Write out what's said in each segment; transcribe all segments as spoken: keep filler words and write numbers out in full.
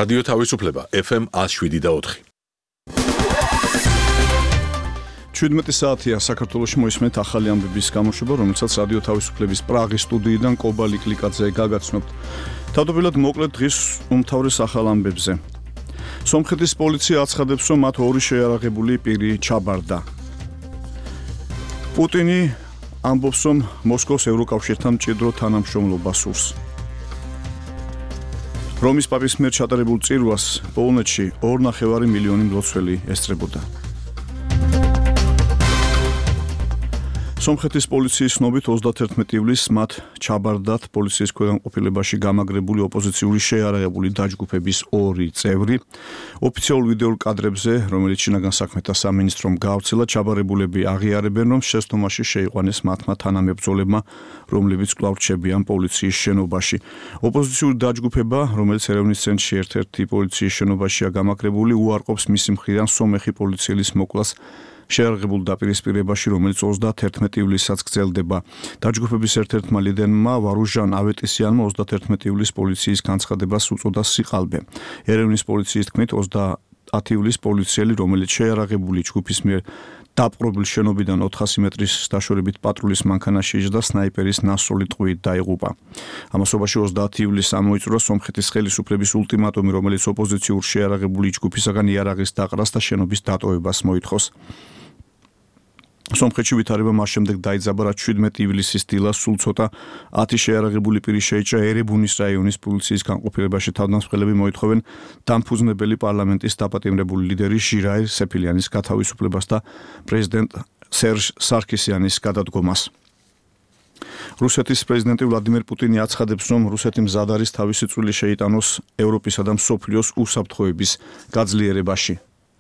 რადიო თავისუფლება ეფ ემ one oh seven და four. შვიდმეტი საათია საქართველოში მოისმენთ ახალი ამბების გამოშვება, რომელსაც რადიო თავისუფლების პრაღის სტუდიიდან კობა ლიკლიკაძე გაგაცნობთ. თავდაპირველად მოკლედ დღის უმთავრეს ახალ ამბებზე. სომხეთის პოლიცია აცხადებს, რომ მათ ორი შეიარაღებული პირი ჩაბარდა. პუტინი ამბობს, რომ მოსკოვს ევროკავშირთან მჭიდრო თანამშრომლობა სურს. რომის პაპის მიერ ჩატარებულ წირვას პოლონეთში ორ ნახევარი მილიონი მლოცველი ესწრებოდა. სომხეთის პოლიციის ცნობით ოცდაათერთმეტი ივლისს მათ ჩაბარდათ პოლიციის ქვეგანყოფილებაში გამაგრებული ოპოზიციური შეიარაღებული დაჯგუფების ორი წევრი. ოფიციალურ ვიდეო კადრებზე, რომელიც შინაგან საქმეთა სამინისტრომ გაავრცელა, ჩაბარებულები აღიარებენ, რომ შეცდომაში შეიყვანეს მათმა თანამებრძოლებმა, რომლებიც კვლავ რჩებიან პოლიციის შენობაში. ოპოზიციური დაჯგუფება, რომელიც ერევნის ცენტრში ერთ-ერთი პოლიციის შენობაშია გამაგრებული, უარყოფს მისი მხრიდან სომეხი პოლიციელის მოკლას შეიარაღებულ დაპირისპირებაში, რომელიც ოცდაათერთმეტი ივლისსაც გრძელდება. დაჯგუფების ერთ-ერთმა ლიდერმა ვარუჟან ავეტისიანმა ოცდაათერთმეტი ივლისს პოლიციის განცხადებას უწოდა სიყალბე. ერევნის პოლიციის თქმით, ოცდაათი ივლისს პოლიციელი, რომელიც შეიარაღებული ჯგუფის მიერ დაპყრობილ შენობიდან ოთხასი მეტრის დაშორებით პატრულის მანქანაში იჯდა სნაიპერის ნასროლი ტყვიით დაიღუპა. ამასობაში ოცდაათი ივლისს ამოიწურა სომხეთის ხელისუფლების ულტიმატუმი, რომელიც ოპოზიციურ შეიარაღებული ჯგუფისაგან იარაღის დაყრას და შენობის დატოვებას მოითხოვს. სომხეთში ვითარება მას შემდეგ დაიძაბა, რაც შვიდმეტი ივლისის დილას სულ ცოტა ათი შეიარაღებული პირი შეიჭრა ერებუნის რაიონის პოლიციის განყოფილებაში. თავდამსხმელები მოითხოვენ დამფუძნებელი პარლამენტის დაპატიმრებული ლიდერი ჟირაირ სეფილიანის გათავისუფლებას და პრეზიდენტ სერჟ სარქისიანის გადადგომას. რუსეთის პრეზიდენტი ვლადიმერ პუტინი აცხადებს, რომ რუსეთი მზად არის თავისი წვლილი შეიტანოს ევროპისა და მსოფლიოს უსაფრთხოების გაძლიერებაში.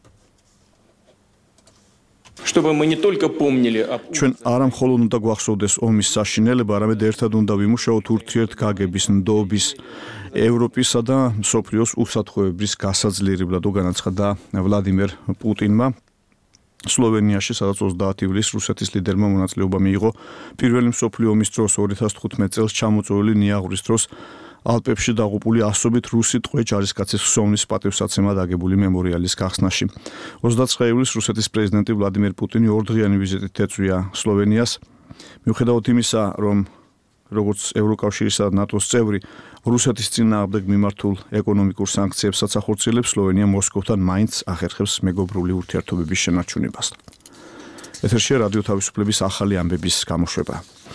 ჩვენ არა მხოლოდ უნდა გვახსოვდეს ომის საშინელება, არამედ ერთად უნდა ვიმუშაოთ ურთიერთგაგების, ნდობის, ევროპისა და მსოფლიოს უსაფრთხოების გასაძლიერებლად, განაცხადა ვლადიმერ პუტინმა სლოვენიაში, სადაც ოცდაათი ივლისს რუსეთის ლიდერმა მონაწილეობა მიიღო პირველი მსოფლიო ომის დროს ორი ათას თხუთმეტ წელს ჩამოწვეული ნიაღურის დროს ალპებში დაღუპული ასობით რუსი ტყვე ჯარისკაცის ხსოვნის პატივსაცემად აგებული მემორიალის გახსნაში. ოცდაათი ივლისს რუსეთის პრეზიდენტი ვლადიმერ პუტინი ორდღიანი ვიზიტით ეწვია სლოვენიას. მიუხედავად იმისა, რომ როგორც ევროკავშირისა და ნატოს წევრი, რუსეთის წინააღმდეგ მიმართულ ეკონომიკურ სანქციებსაც ახორციელებს, სლოვენია მოსკოვთან მაინც ახერხებს მეგობრული ურთიერთობების შენარჩუნებას. ეთერშია რადიო თავისუფლების ახალი ამბების გამოშვება.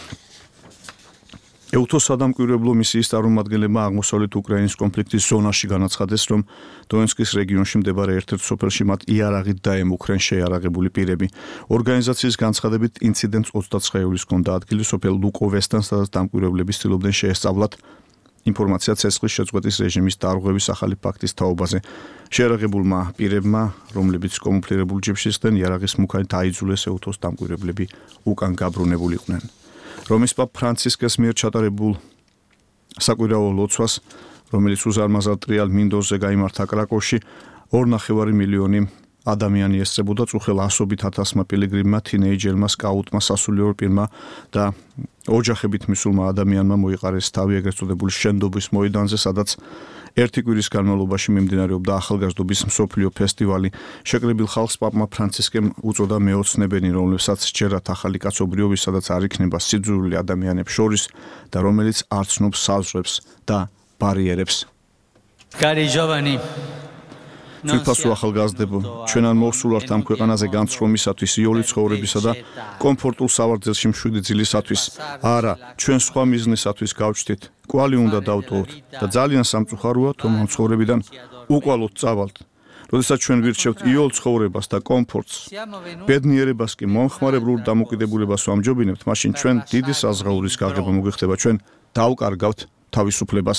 ეუთოს სადამკვირვებლო მისიის წარმომადგენლებმა აღმოსავლეთ უკრაინის კონფლიქტის ზონაში განაცხადეს, რომ დონეცკის რეგიონში მდებარე ერთ-ერთ სოფელში მათ იარაღით დაემუქრენ შეიარაღებული პირები. ორგანიზაციის განცხადებით, ინციდენტს ოცდაათი ივლისს ჰქონდა ადგილი სოფელ ლუკოვესთან, სადაც დამკვირვებლები ცდილობდნენ შეესწავლათ ინფორმაცია ცეცხლის შეწყვეტის რეჟიმის დარღვევის ახალი ფაქტის თაობაზე. შეიარაღებულმა პირებმა, რომლებიც კომუფლირებულ ჯიპში ხდნენ, იარაღის მუქანი დაიძულეს ეუთოს დამკვირვებლები უკან გაბრუნებული იყვნენ. რომის პაპ ფრანცისკეს მიერ ჩატარებულ საკვირაო ლოცვას, რომელიც უზარმაზარ ტრიალ მინდორზე გაიმართა კრაკოვში, ორ ნახევარი მილიონი ადამიანი ესწრებოდა, წუხელ ასობით ათასმა პილიგრიმმა, თინეიჯერმა, სკაუტმა, სასულიერო პირმა და ოჯახებით მისულმა ადამიანმა მოიყარეს თავი ეგრეთ წოდებული შენდობის მოედანზე, სადაც ერთი კვირის განმავლობაში მიმდინარეობდა ახალგაზრდობის მსოფლიო ფესტივალი. შეკრებილ ხალხს პაპმა ფრანცისკემ უწოდა მეოცნებენი, რომლებსაც სჯერათ ახალი კაცობრიობის, სადაც არ იქნება სიძულვილი ადამიანებს შორის და რომელიც არ ცნობს საზღვრებს და ბარიერებს. Cari giovani, თვითფასო ახალგაზრდებო, ჩვენ არ მოვსულართ ამ ქვეყანაზე განცხრომისათვის, იოლი ცხოვრებისა და კომფორტულ სავარძელში მშვიდი ძილისათვის. არა, ჩვენ სხვა მიზნისათვის გავჩდით. კვალი უნდა დავტოვოთ და ძალიან სამწუხაროა, თუ ამ ცხოვრებიდან უკვალოდ წავალთ. როდესაც ჩვენ ვირჩევთ იოლ ცხოვრებას და კომფორტს, ბედნიერებას კი მომხმარებლურ დამოკიდებულებას ვამჯობინებთ, მაშინ ჩვენ დიდი საზღაურის გაღება მოგვიხდება, ჩვენ დავკარგავთ თავისუფლებას.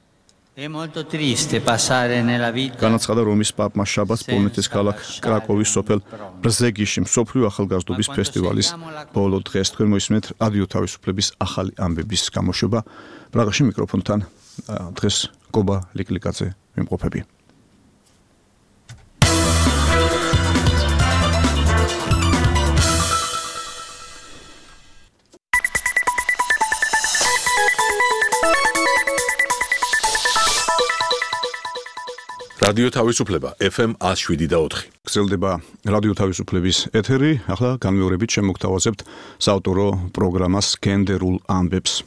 განაცხადა რომის პაპმა შაბათს პოლონეთის ქალაქ კრაკოვის სოფელ ბრზეგიში მსოფლიო ახალგაზრდობის ფესტივალის ბოლო დღეს. თქვენ მოისმენთ რადიო თავისუფლების ახალი ამბების გამოშვება. პრაღაში მიკროფონთან დღეს კობა ლიკლიკაძე ვიმყოფები. რადიო თავისუფლება ეფ ემ one oh seven point four. გრძელდება რადიო თავისუფლების ეთერი. ახლა განმეორებით შემოგთავაზებთ საავტორო პროგრამას გენდერულ ამბებს.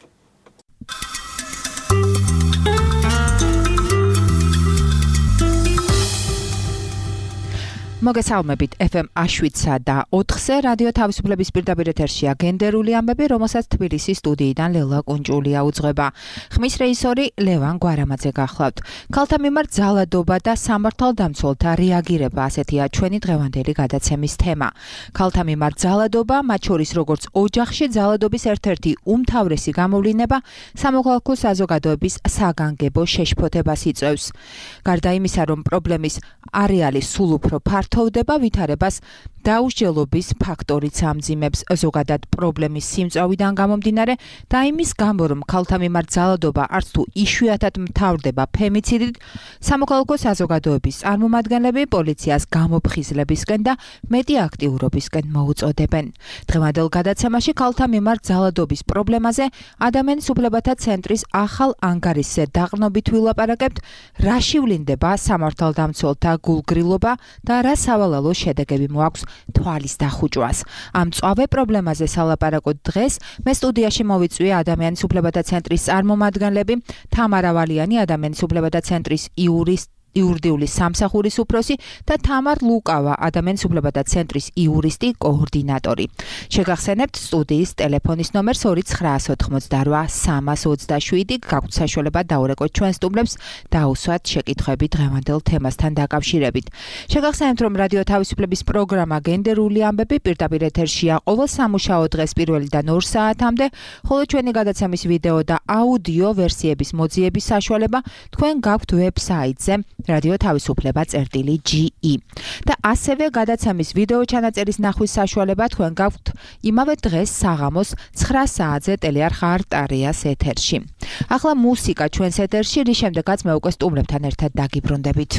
მოგესალმებით ეფ ემ one oh seven და ოთხზე რადიო თავისუფლების პირდაპირ ეთერშია გენდერული ამბები, რომელსაც თბილისის სტუდიიდან ლელა კუნჭულია უძღვება. ხმის რეჟისორი ლევან გვარამაძე გახლავთ. ქალთა მიმართ ძალადობა და სამართალდამცველთა რეაგირება, ასეთია ჩვენი დღევანდელი გადაცემის თემა. ქალთა მიმართ ძალადობა, მათ შორის როგორც ოჯახში ძალადობის ერთ-ერთი უმთავრესი გამოვლინება სამოქალაქო საზოგადოების საგანგებო შეშფოთებას იწვევს. გარდა იმისა, რომ პრობლემის არეალი სულ უფრო ფართოვდება, ვითარებას დაუსჯელობის ფაქტორიც ამძიმებს, ზოგადად პრობლემის სიმწვავიდან გამომდინარე და იმის გამო, რომ ქალთა მიმართ ძალადობა არც თუ იშვიათად მთავრდება ფემიციდით, სამოქალაქო საზოგადოების წარმომადგენლები პოლიციას გამოფხიზლებისკენ და მეტი აქტიურობისკენ მოუწოდებენ. დღევანდელ გადაცემაში ქალთა მიმართ ძალადობის პრობლემაზე ადამიანის უფლებათა ცენტრის ახალ ანგარიშზე დაყრდნობით ვილაპარაკებთ, რა შევლინდება სამართალდამცველთა გულგრილობა და რა სავალალო შედეგები მოაქვს თვალის დახუჭვას. ამ მწვავე პრობლემაზე სალაპარაკოდ დღეს მე სტუდიაში მოვიწვია ადამიანის უფლებათა ცენტრის წარმომადგენლები თამარა ვალიანი, ადამიანის უფლებათა ცენტრის იურისტი იურიდიული სამსახურის უფროსი და თამარ ლუკავა, ადამიანის უფლებათა ცენტრის იურისტი კოორდინატორი. შეგახსენებთ სტუდიის ტელეფონის ნომერს two nine four eight three two seven. გაგვთ საშუალება დაურეკოთ ჩვენ სტუმრებს და უსვათ შეკითხვები დღევანდელ თემასთან დაკავშირებით. შეგახსენებთ, რომ რადიო თავისუფლების პროგრამა გენდერული ამბები პირდაპირ ეთერშია ყოველ სამუშაო დღეს პირველიდან ორ საათამდე, ხოლო ჩვენი გადაცემის ვიდეო და აუდიო ვერსიების მოძიების საშუალება თქვენ გაგვთ ვებსაიტზე რადიო თავისუფლება წერტილი ჯი ი. და ასევე გადაცემის ვიდეო ჩანაწერის ნახვის საშუალება თქვენ გაგვთ იმავე დღეს საღამოს nine საათზე ტელეარხ არტარიას ეთერში. ახლა მუსიკა ჩვენს ეთერში, რის შემდეგაც მე უკვე სტუმრებთან ერთად დაგიბრუნდებით.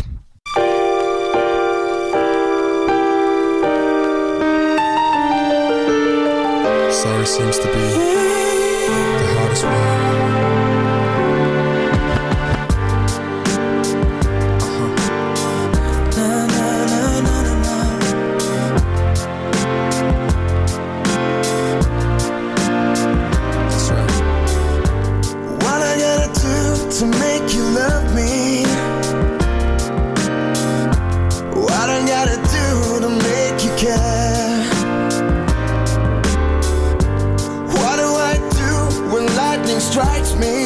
Sorry seems to be the hardest one. To make you love me, what I gotta do to make you care? What do I do when lightning strikes me?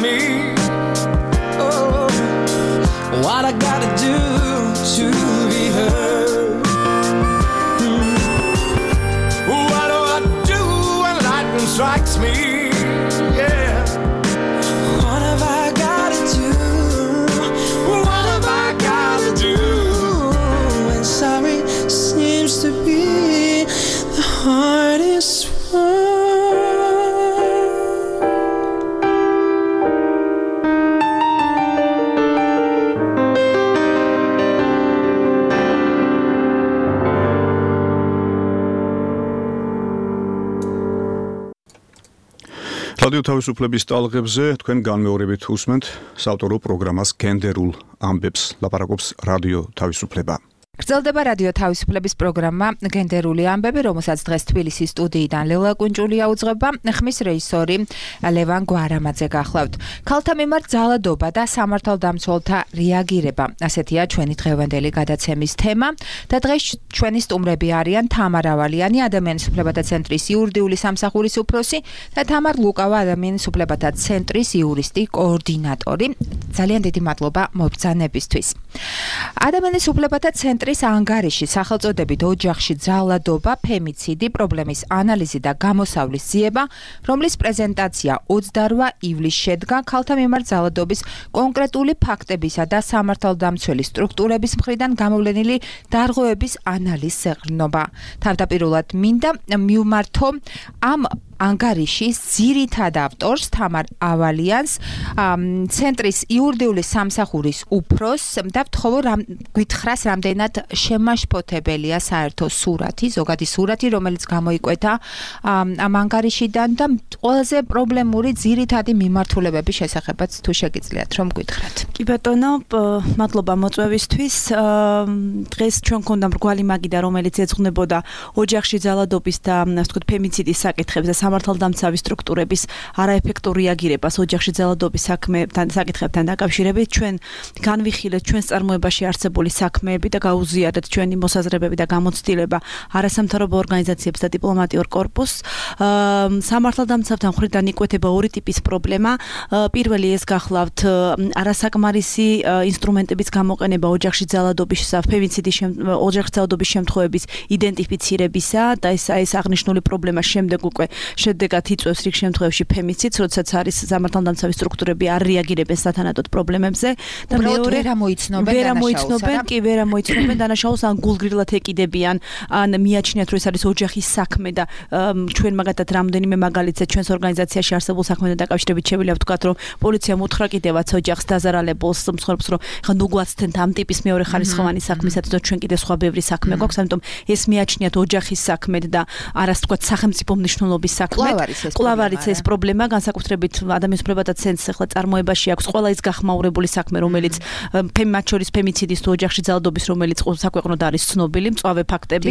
me. Oh, what I gotta do to be heard? Mm. What do I do when lightning strikes me? Yeah. What have I gotta do? What have I gotta do? When sorry seems to be the hardest word. რადიო თავისუფლების ტალღებზე თქვენ განმეორებით უსმენთ საავტორო პროგრამას გენდერულ ამბებს ლაპარაკობს რადიო თავისუფლება. გრძელდება რადიო თავისუფლების პროგრამა გენდერული ამბები, რომელსაც დღეს თბილისის სტუდიიდან ლელა კუნჭულია უძღვება, ხმის რეჟისორი ლევან გვარამაძე გახლავთ. ქალთა მიმართ ძალადობა და სამართალდამცველთა რეაგირება. ასეთია ჩვენი დღევანდელი გადაცემის თემა და დღეს ჩვენი სტუმრები არიან თამარ ავალიანი, ადამიანის უფლებათა ცენტრის იურიდიული სამსახურის უფროსი და თამარ ლუკავა, ადამიანის უფლებათა ცენტრის იურისტი კოორდინატორი. ძალიან დიდი მადლობა მობრძანებისთვის. ადამიანის უფლებათა ცენტრის ანგარიში სახელწოდებით ოჯახში ძალადობა, ფემიციდი, პრობლემის ანალიზი და გამოსავლის ძიება, რომლის პრეზენტაცია ოცდაორი ივლისს შედგა ქალთა მიმართ ძალადობის კონკრეტული ფაქტებისა და სამართალდამცველი სტრუქტურების მხრიდან გამოვლენილი დარღვევების ანალიზს ეყრდნობა. თავდაპირველად მინდა მივმართო ამ ანგარიშის ძირითად ავტორს თამარ ავალიანს, ცენტრის იურიდიული სამსახურის უფროსს და ვთხოვო გითხრას რამდენად შემაშფოთებელია საერთო სურათი, ზოგადი სურათი, რომელიც გამოიკვეთა ამ ანგარიშიდან და ყველაზე პრობლემური ძირითადი მიმართულებების შესახებაც თუ შეგიძლიათ რომ გითხრათ. კი ბატონო, მადლობა მოწვევისთვის. დღეს ჩვენ გქონდა მრგვალი მაგიდა, რომელიც ეძღვნებოდა ოჯახში ძალადობის და ასე ვთქვათ ფემიციდის საკითხებს და სამართალდამცავი სტრუქტურების არაეფექტურ რეაგირებას ოჯახში ძალადობის საქმეებთან საკითხებთან დაკავშირებით. ჩვენ განვიხილეთ ჩვენს წარმოებაში არსებული საქმეები და გაუზიარეთ ჩვენი მოსაზრებები და გამოცდილება არასამთავრობო ორგანიზაციებს და დიპლომატიურ კორპუსს. სამართალდამცავთან მხრიდან იკვეთება ორი ტიპის პრობლემა. პირველი ეს გახლავთ არასაკმარისი ინსტრუმენტების გამოყენება ოჯახში ძალადობის ფემიციდის ოჯახში ძალადობის შემთხვევების იდენტიფიცირებისა და ეს ეს აღნიშნული პრობლემა შემდეგ უკვე შედეგად იწვევს რიგ შემთხვევებში ფემიციდს, როდესაც არის სამართალდამცავი სტრუქტურები არ რეაგირებენ სათანადოდ პრობლემებზე და მეორე ვერ ამოიცნობენ ვერ ამოიცნობენ, კი ვერ ამოიცნობენ დანაშაულს ან გულგრილად ეკიდებიან, ან მიაჩნიათ რომ ეს არის ოჯახის საქმე და ჩვენ მაგათად რამდენიმე მაგალითზე ჩვენს ორგანიზაციაში არსებულ საქმეთან დაკავშირებით შეგვიძლია ვთქვათ რომ პოლიციამ უთხრა კიდევაც ოჯახს დაზარალებულს მსხვერპლს რომ ხან უგვაცდეთ ამ ტიპის მეორე ხარისხოვანი საქმისათვის და ჩვენ კიდე სხვა ბევრი საქმე გვაქვს, ამიტომ ეს მიაჩნიათ ოჯახის საქმედ და არას თქვათ სახელმწიფო მნიშვნელობის საქმე. კვლავ არის ეს პრობლემა, განსაკუთრებით ადამიანის უფლებათა ცენტრს ახლა წარმოებაში აქვს ყველა ის გახმაურებული საქმე, რომელიც მათ შორის ფემიციდის თუ ოჯახში ძალადობის, რომელიც საქვეყნოდ არის ცნობილი, მწვავე ფაქტები.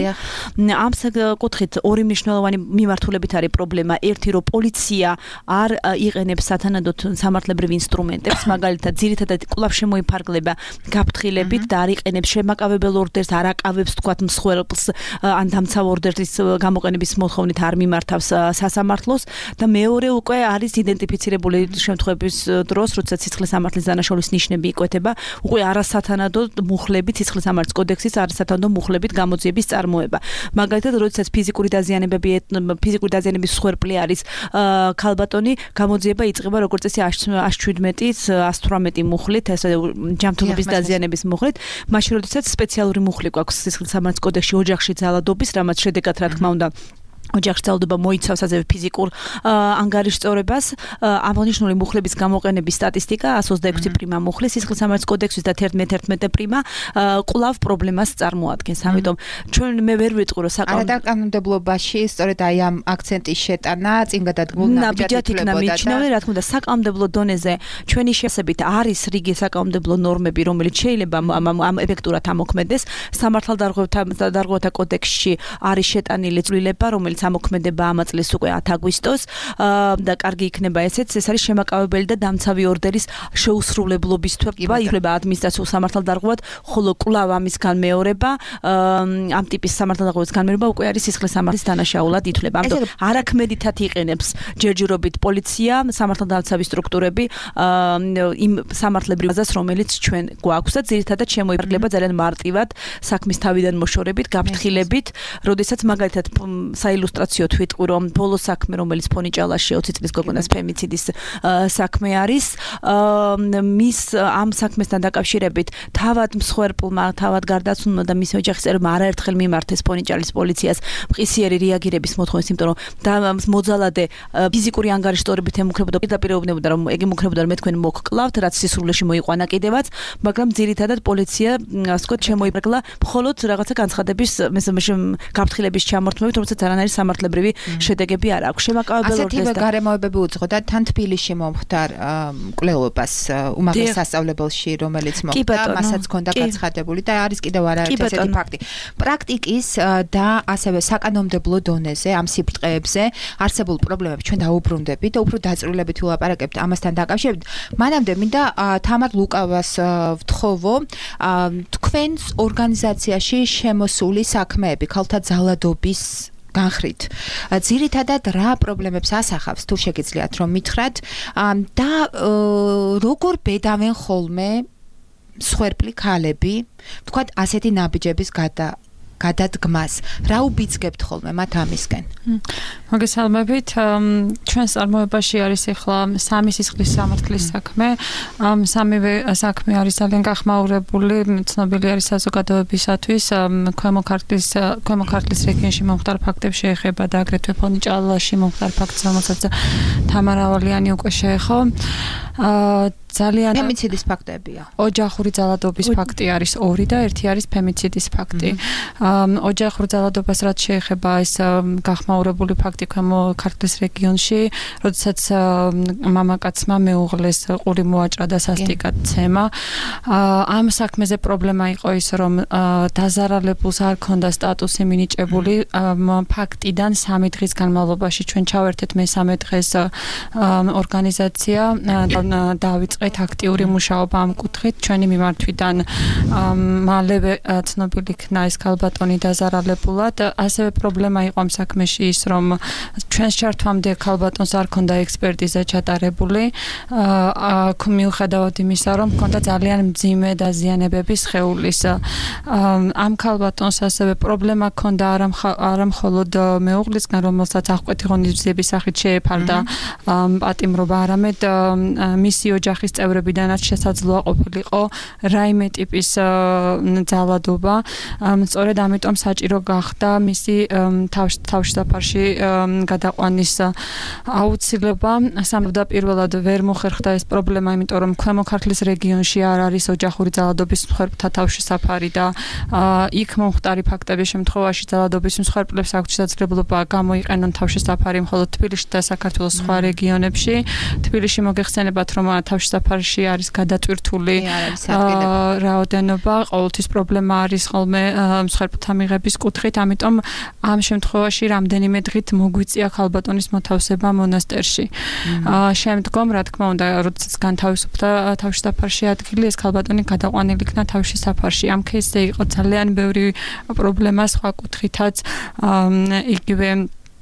ამ საკითხით ორი მნიშვნელოვანი მიმართულებით არის პრობლემა. ერთი, რომ პოლიცია არ იყენებს სათანადოდ სამართლებრივ ინსტრუმენტებს, მაგალითად, ძირითადად კვლავ შემოიფარგლება გაფრთხილებით და არ იყენებს შემაკავებელ ორდერს, არ აკავებს თქვათ მსხვერპლს ან დამცავ ორდერის გამოყენების მოთხოვნით არ მიმართავს სასამართლოს და მეორე უკვე არის იდენტიფიცირებული შემთხვევების დროს, როდესაც სიცხლის სამართლის დანაშაულის ნიშნები იკვეთება, უკვე არასათანადო მუხლებით სიცხლის სამართლის კოდექსის არასათანადო მუხლებით გამოძიების წარმოება. მაგალითად, როდესაც ფიზიკური დაზიანებები ფიზიკური დაზიანების მსხვერპლი არის ქალბატონი, გამოძიება იწყება როგორც წესი ათს შვიდმეტი ათს თვრამეტი მუხლით, ესე ჯანმრთელობის დაზიანების მუხლით, მაშინ როდესაც სპეციალური მუხლი გვაქვს სიცხლის სამართლის კოდექსში ოჯახში ძალადობის, რამაც შედეგად რა თქმა უნდა ოჯახში ძალადობა მოიცავს ასევე ფიზიკურ ანგარიშწორებას, აღნიშნული მუხლების გამოყენების სტატისტიკა ათს ოცდაექვსი პრიმა მუხლი სიცხლის სამართლის კოდექსის და თერთმეტ პრიმა კვლავ პრობლემას წარმოადგენს. ამიტომ ჩვენ მე ვერ ვიტყვი რომ საკანონმდებლო კანონმდებლობაში სწორედ აი ამ აქცენტის შეტანა წინ გადადგმულნა ბიჯათიკნა მიჩნეული, რა თქმა უნდა საკანონმდებლო დონეზე ჩვენი შესაბით არის რიგი საკანონმდებლო ნორმები, რომელიც შეიძლება ამ ეფექტურად ამოქმედეს. სამართალდარღვევთა კოდექსში არის შეტანილი ცვლილება, რომელიც ამოქმედება ამ წლის უკვე ათი აგვისტოს და კარგი იქნება ესეც ეს არის შემაკავებელი და დამცავი ორდერის შეუსრულებლობისთვის ითვლება ადმინისტრაციულ სამართალდარღვევად ხოლო კვლავ ამის განმეორება ამ ტიპის სამართალდარღვევის განმეორება უკვე არის სისხლის სამართლის დანაშაულად ითვლება ამიტომ არაქმედითად იყენებს ჯერჯერობით პოლიცია სამართალდამცავი სტრუქტურები იმ სამართლებრივ აზას რომელიც ჩვენ გვაქვს და ძირითადად შემოიფარგლება ძალიან მარტივად საქმის თავიდან მოშორებით გაფრთხილებით როდესაც მაგალითად საილუსტრაციო თვიტყვი რომ ბოლო საქმე რომელიც ფონიჭალაში ოცი წლის გოგონას ფემიციდის საქმე არის მის ამ საქმესთან დაკავშირებით თავად მსხვერპლმა თავად გარდაცვლილმა და მის ოჯახის წევრებმა არაერთხელ მიმართეს ფონიჭალის პოლიციას მყისიერი რეაგირების მოთხოვნის იმიტომ რომ და მოძალადე ფიზიკური ანგარიშტორებით ემუქრებოდა პირდაპირ ეუბნებოდა რომ ეგ ემუქრებოდა რომ მე თქვენ მოგკლავთ რაც სისრულეში მოიყვანა კიდევაც მაგრამ ძირითადად პოლიცია ასე ვთქვათ შემოიფარგლა მხოლოდ რაღაცა განცხადების გაფრთხილების ჩამორთმევით რომელსაც არანაირი სამართლებრივი შედეგები არ აქვს შემაკავებელი ორდერს და ასეთივე გარემოებები უძღოდა თან თბილისში მომხდარ მკვლელობას უმაღლეს სასწავლებელში რომელიც მოხდა მასაც ჰქონდა გაცხადებული და არის კიდევ არაერთი ასეთი ფაქტი პრაქტიკის და ასევე საკანონმდებლო დონეზე ამ სიბრტყეებზე არსებულ პრობლემებს ჩვენ დაუბრუნდებით და უფრო დაწვრილებით ვილაპარაკებთ ამასთან დაკავშირებით მანამდე მინდა თამარ ლუკავას ვთხოვო თქვენს ორგანიზაციაში შემოსული საქმეები ქალთა ძალადობის განხრით ძირითადად რა პრობლემებს ასახავს თუ შეგიძლიათ რომ მითხრათ და როგორ ბედავენ ხოლმე მსხვერპლი ქალები თქვათ ასეთი ნაბიჯების გადა გადადგმას რა უბიძგებთ ხოლმე მათ ამისკენ მოგესალმებით ჩვენს წარმოებაში არის ახლა სამი სისხლის სამართლის საქმე სამივე საქმე არის ძალიან გახმაურებული ცნობილი არის საზოგადოებისათვის ქვემო ქართლის ქვემო ქართლის რეგიონში მომხდარ ფაქტებს შეეხება და აგრეთვე ფონიჭალაში მომხდარ ფაქტს რომელსაც თამარ ავალიანი უკვე შეეხო ძალიან ფემიციდის ფაქტებია. ოჯახური ძალადობის ფაქტი არის ორი და ერთი არის ფემიციდის ფაქტი. ოჯახურ ძალადობას რაც შეეხება ეს გახმაურებული ფაქტი ქვემო ქართლის რეგიონში, როდესაც მამაკაცმა მეუღლეს ყური მოაჭრა და სასტიკად ცემა. ამ საქმეზე პრობლემა იყო ის, რომ დაზარალებულს არ ჰქონდა სტატუსი მინიჭებული ფაქტიდან სამი დღის განმავლობაში ჩვენ ჩავერთეთ მესამე დღეს ორგანიზაცია დავიწყეთ აქტიური მუშაობა ამ კუთხით ჩვენი მიმართვიდან მალევე ცნობილი იქნა ეს ქალბატონი დაზარალებულად ასევე პრობლემა იყო ამ საქმეში ის რომ ჩვენს ჩართვამდე ქალბატონს არ ჰქონდა ექსპერტიზა ჩატარებული აქ მიუხედავად იმისა რომ ჰქონდა ძალიან მძიმე დაზიანებები სხეულის ამ ქალბატონს ასევე პრობლემა ჰქონდა არა მხოლოდ მეუღლისგან რომელსაც აღკვეთი ღონისძიების სახით შეეფარდა პატიმრობა არამედ მისი ოჯახის წევრებიდანაც შესაძლოა ყოფილიყო რაიმე ტიპის ძალადობა სწორედ ამიტომ საჭირო გახდა მისი თავშესაფარში გადაყვანის აუცილებლობა სამწუხაროდ ვერ მოხერხდა ეს პრობლემა იმიტომ რომ ქვემო ქართლის რეგიონში არ არის ოჯახური ძალადობის მსხვერპლთა თავშესაფარი და იქ მომხდარი ფაქტების შემთხვევაში ძალადობის მსხვერპლებს აქვს შესაძლებლობა გამოიყენონ თავშესაფარი მხოლოდ თბილისში და საქართველოს სხვა რეგიონებში თბილისში მოგეხსენებათ რომ თავშესაფარში არის გადატვირთული რაოდენობა ყოველთვის პრობლემა არის ხოლმე მსხვერპლთა მიღების კუთხით ამიტომ ამ შემთხვევაში რამდენიმე დღით მოგვიწია ქალბატონის მოთავსება მონასტერში შემდგომ რა თქმა უნდა როდესაც განთავისუფლდა თავშესაფარში ადგილი ეს ქალბატონი გადაყვანილი იქნა თავშესაფარში ამ кейსზე იყო ძალიან ბევრი პრობლემა სხვა კუთხითაც იგივე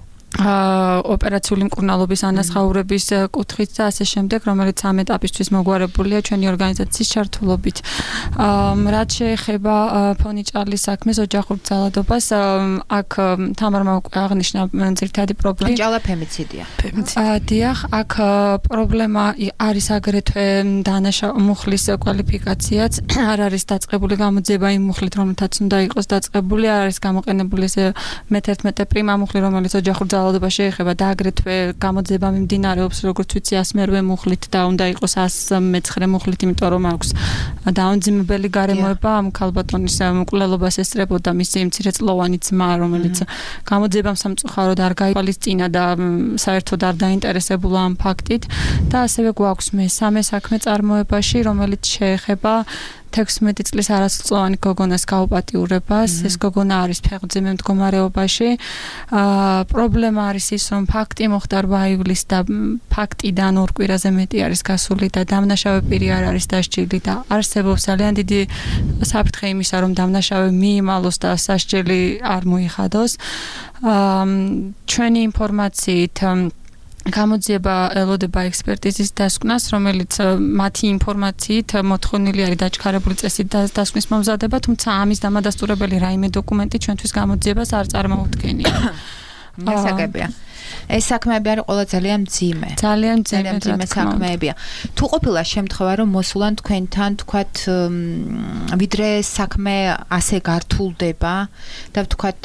ოპერაციული მკურნალობის ანაზღაურების კუთხით და ასე შემდეგ, რომელიც ამ ეტაპისთვის მოგვარებულია ჩვენი ორგანიზაციის ჩართულობით. რაც შეეხება ფონიჭალის საქმეს ოჯახურ ძალადობას, აქ თამარმა აღნიშნა ძირითადი პრობლემა. ფონიჭალა ფემიციდია. დიახ, აქ პრობლემა არის აგრეთვე დანაშაული მუხლის კვალიფიკაციაც, არ არის დაწყებული გამოძიება იმ მუხლით, რომელთაც უნდა იყოს დაწყებული, არ არის გამოყენებული ეს მეთერთმეტე პრიმა მუხლი, რომელიც ოჯახურ ძალადობა შეეხება და აგრეთვე გამოძიება მიმდინარეობს როგორც ვიცი ას მერვე მუხლით და უნდა იყოს ას მეცხრე მუხლით, იმიტომ რომ აქვს დაუნძიმებელი გარემოება ამ ქალბატონის მკვლელობას ესწრებოდა მისი მცირეწლოვანი ძმა, რომელიც გამოძიებამ სამწუხაროდ არ გაითვალისწინა და საერთოდ არ დაინტერესებულა ამ ფაქტით და ასევე გვაქვს მესამე საქმე წარმოებაში, რომელიც შეეხება თექვსმეტი წლის არასრულწლოვანი გოგონას გაუპატიურებას. ეს გოგონა არის ფეხმძიმე მდგომარეობაში. აა პრობლემა არის ის, რომ ფაქტი მოხდა რვა ივლისს და ფაქტიდან ორ კვირაზე მეტი არის გასული და დამნაშავე პირი არ არის დასჯილი და არსებობს ძალიან დიდი საფრთხე იმისა, რომ დამნაშავე მიიმალოს და სასჯელი არ მოიხადოს. აა ჩვენი ინფორმაციით გამოძიება ელოდება ექსპერტიზის დასკვნას, რომელიც მათი ინფორმაციით მოთხოვნილი არის დაჩქარებული წესით დასკვნის მომზადება, თუმცა ამის დამადასტურებელი რაიმე დოკუმენტი ჩვენთვის გამოძიებას არ წარმოუდგენია. გასაგებია. ეს საქმეები არის ყველა ძალიან მძიმე. ძალიან მძიმე საქმეებია. თუ ყოფილა შემთხვევა, რომ მოსულან თქვენთან, თქვათ, ვიდრე საქმე ასე გართულდება და თქვათ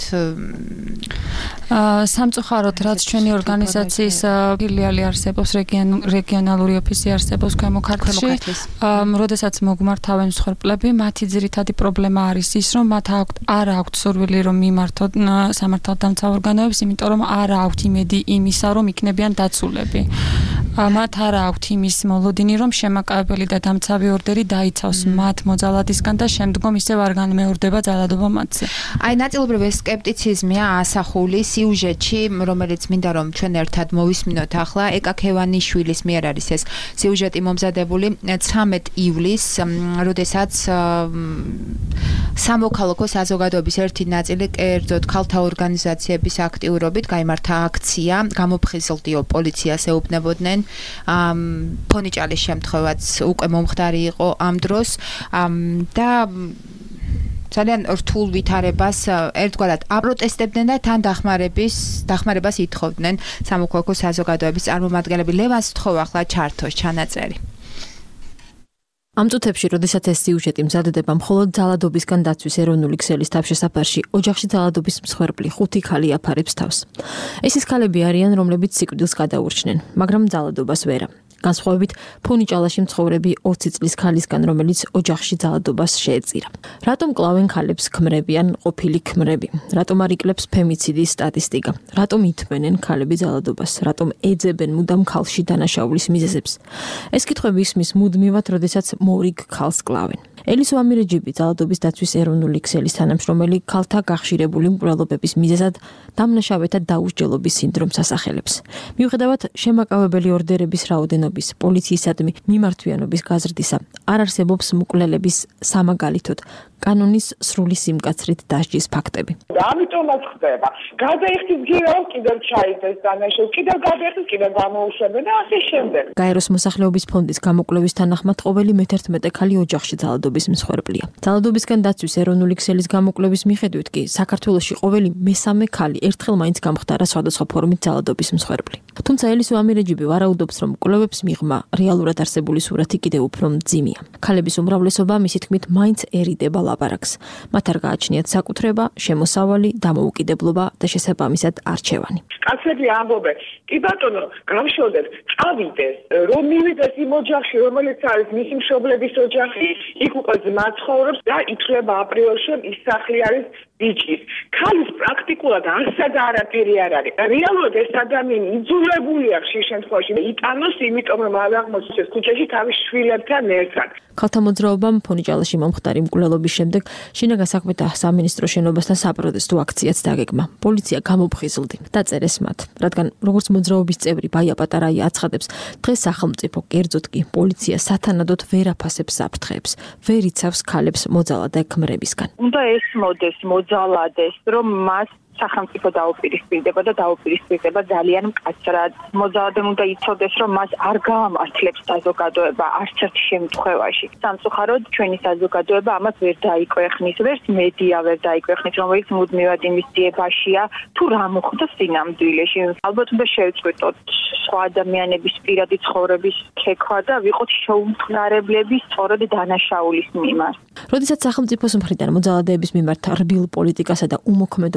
სამწუხაროდ, რაც ჩვენი ორგანიზაციის ფილიალი არსებობს, რეგიონალური ოფისი არსებობს ქვემო ქართლში, როდესაც მოგმართავენ მსხვერპლები, მათი ძირითადი პრობლემა არის ის, რომ მათ არ აქვთ სურვილი, რომ მიმართონ სამართალდამცავ ორგანოებს, იმიტომ რომ არ აქვთ იმედი იმისა, რომ იქნებიან დაცულები. მათ არ აქვთ იმის მოლოდინი, რომ შემაკავებელი და დამცავი ორდერი დაიცავს მათ მოძალადისგან და შემდგომ ისევ არ განმეორდება ძალადობა მათზე. აი, ნაწილობრივ ეს სკეპტიციზმია ასახული სიუჟეტში, რომელიც მინდა რომ ჩვენ ერთად მოვისმინოთ ახლა. ეკა ქევანიშვილის მიერ არის ეს სიუჟეტი მომზადებული ცხრამეტ ივლისს, როდესაც სამოქალაქო საზოგადოების ერთი ნაწილი, კერძოდ ქალთა ორგანიზაციების აქტიურობით გაიმართა აქცია, გამოფხიზლდიო პოლიციას ეუბნებოდნენ. ფონიჭალის შემთხვევაც უკვე მომხდარი იყო ამ დროს და ძალიან რთულ ვითარებას ერთგვარად აპროტესტებდნენ და თან დახმარების დახმარებას ითხოვდნენ სამოქალაქო საზოგადოების წარმომადგენლები. ლევანს თხოვ ახლა ჩართოს ჩანაწერი. ამ წუთებში, როდესაც ეს სიუჟეტი მზადდება, მხოლოდ ძალადობისგან დაცვის ეროვნული ქსელის თავშესაფარში ოჯახში ძალადობის მსხვერპლი ხუთი ქალი აფარებს თავს. ეს ის ქალები არიან, რომლებიც სიკვდილს გადაურჩნენ, მაგრამ ძალადობას ვერა. განსხვავებით ფონიჭალაში მცხოვრები ოცი წლის ქალისგან, რომელიც ოჯახში ძალადობას შეეწირა. რატომ კლავენ ქალებს ქმრები ან ყოფილი ქმრები? რატომ არ იკლებს ფემიციდის სტატისტიკა? რატომ ითმენენ ქალები ძალადობას? რატომ ეძებენ მუდამ ქალში დანაშაულის მიზეზებს? ეს კითხვები ისმის მუდმივად, როდესაც მორიგ ქალს კლავენ. ელისო ამირეჯიბი ძალადობის დაცვის ეროვნული ქსელის თანამშრომელი ქალთა გახშირებული მკვლელობების მიზეზად დამნაშავეთა დაუსჯელობის სინდრომს ასახელებს. მიუხედავად შემაკავებელი ორდერების რაოდენობის, პოლიციისადმი მიმართვიანობის გაზრდისა, არ არსებობს მკვლელების სამაგალითოდ კანონის სრული სიმკაცრით დასჯის ფაქტები. ამიტომაც ხდება. გადაიხდის გირავ, კიდევ ჩაიდეს დანაშაული, კიდევ გადაიხდის, კიდევ გამოუშვებენ და ასე შემდეგ. გაეროს მოსახლეობის ფონდის გამოკვლევის თანახმად ყოველი მეთერთმეტე ქალი ოჯახში ძალადობის მსხვერპლია. ძალადობისგან დაცვის ეროვნული ქსელის გამოკვლევის მიხედვით კი საქართველოში ყოველი მესამე ქალი ერთხელ მაინც გამხდარა სხვადასხვა ფორმით ძალადობის მსხვერპლი. თუმცა ელისო ამირეჯიბი ვარაუდობს, რომ კვლევებს მიღმა რეალურად არსებული სურათი კიდევ უფრო მძიმეა. ქალების უმრავლესობა მისი თქმით მაინც ერიდება ლაპარაკს. მათ არ გააჩნიათ საკუთრება, შემოსავალი, დამოუკიდებლობა და შესაბამისად არჩევანი. კაცები ამბობენ, კი ბატონო, გამშოდეთ, წავიდეს, რომ მივიდეს იმ ოჯახში, რომელიც არის მისი მშობლების ოჯახი, იქ უკვე ძმა ცხოვრობს და ითვლება აპრიორში, რომ ის სახლი არის ბიჭის. ქალის პრაქტიკულად არსად არაფერი არ არის. რეალურად ეს ადამიანი იძულებულია ხშირ შემთხვევაში იტანოს, იმიტომ რომ არ აღმოჩნდეს ქუჩაში თავის შვილებთან ერთად. ქალთა მოძრაობამ ფონიჭალაში მომხდარი მკვლელობის შემდეგ შინაგან საქმეთა სამინისტროს შენობასთან საპროტესტო აქციაც დაგეგმა. პოლიცია გამოფხიზლდი. დაწერეს მათ, რადგან როგორც მოძრაობის წევრი ბაია პატარაია აცხადებს, დღეს სახელმწიფო, კერძოდ კი პოლიცია სათანადოდ ვერ აფასებს საფრთხეებს, ვერ იცავს ქალებს მოძალადე ქმრებისგან. უნდა ესმოდეს მოძალადეს, რომ მას სახელმწიფო დაუპირისპირდება და დაუპირისპირდება ძალიან მკაცრად. მოძალადემ უნდა იცოდეს, რომ მას არ გაამართლებს საზოგადოება არც ერთ შემთხვევაში. სამწუხაროდ ჩვენი საზოგადოება ამას ვერ დაიკვეხნის, ვერც მედია ვერ დაიკვეხნის, რომელიც მუდმივად იმის ძიებაშია, თუ რა მოხდა სინამდვილეში. ალბათ უნდა შევწყვეტოთ სხვა ადამიანების პირადი ცხოვრების ქექვა და ვიყოთ შეუმხნარებლები სწორედ დანაშაულის მიმართ. როდესაც სახელმწიფოს მხრიდან მოძალადეების მიმართ რბილ პოლიტიკასა და უმოქმედობაზე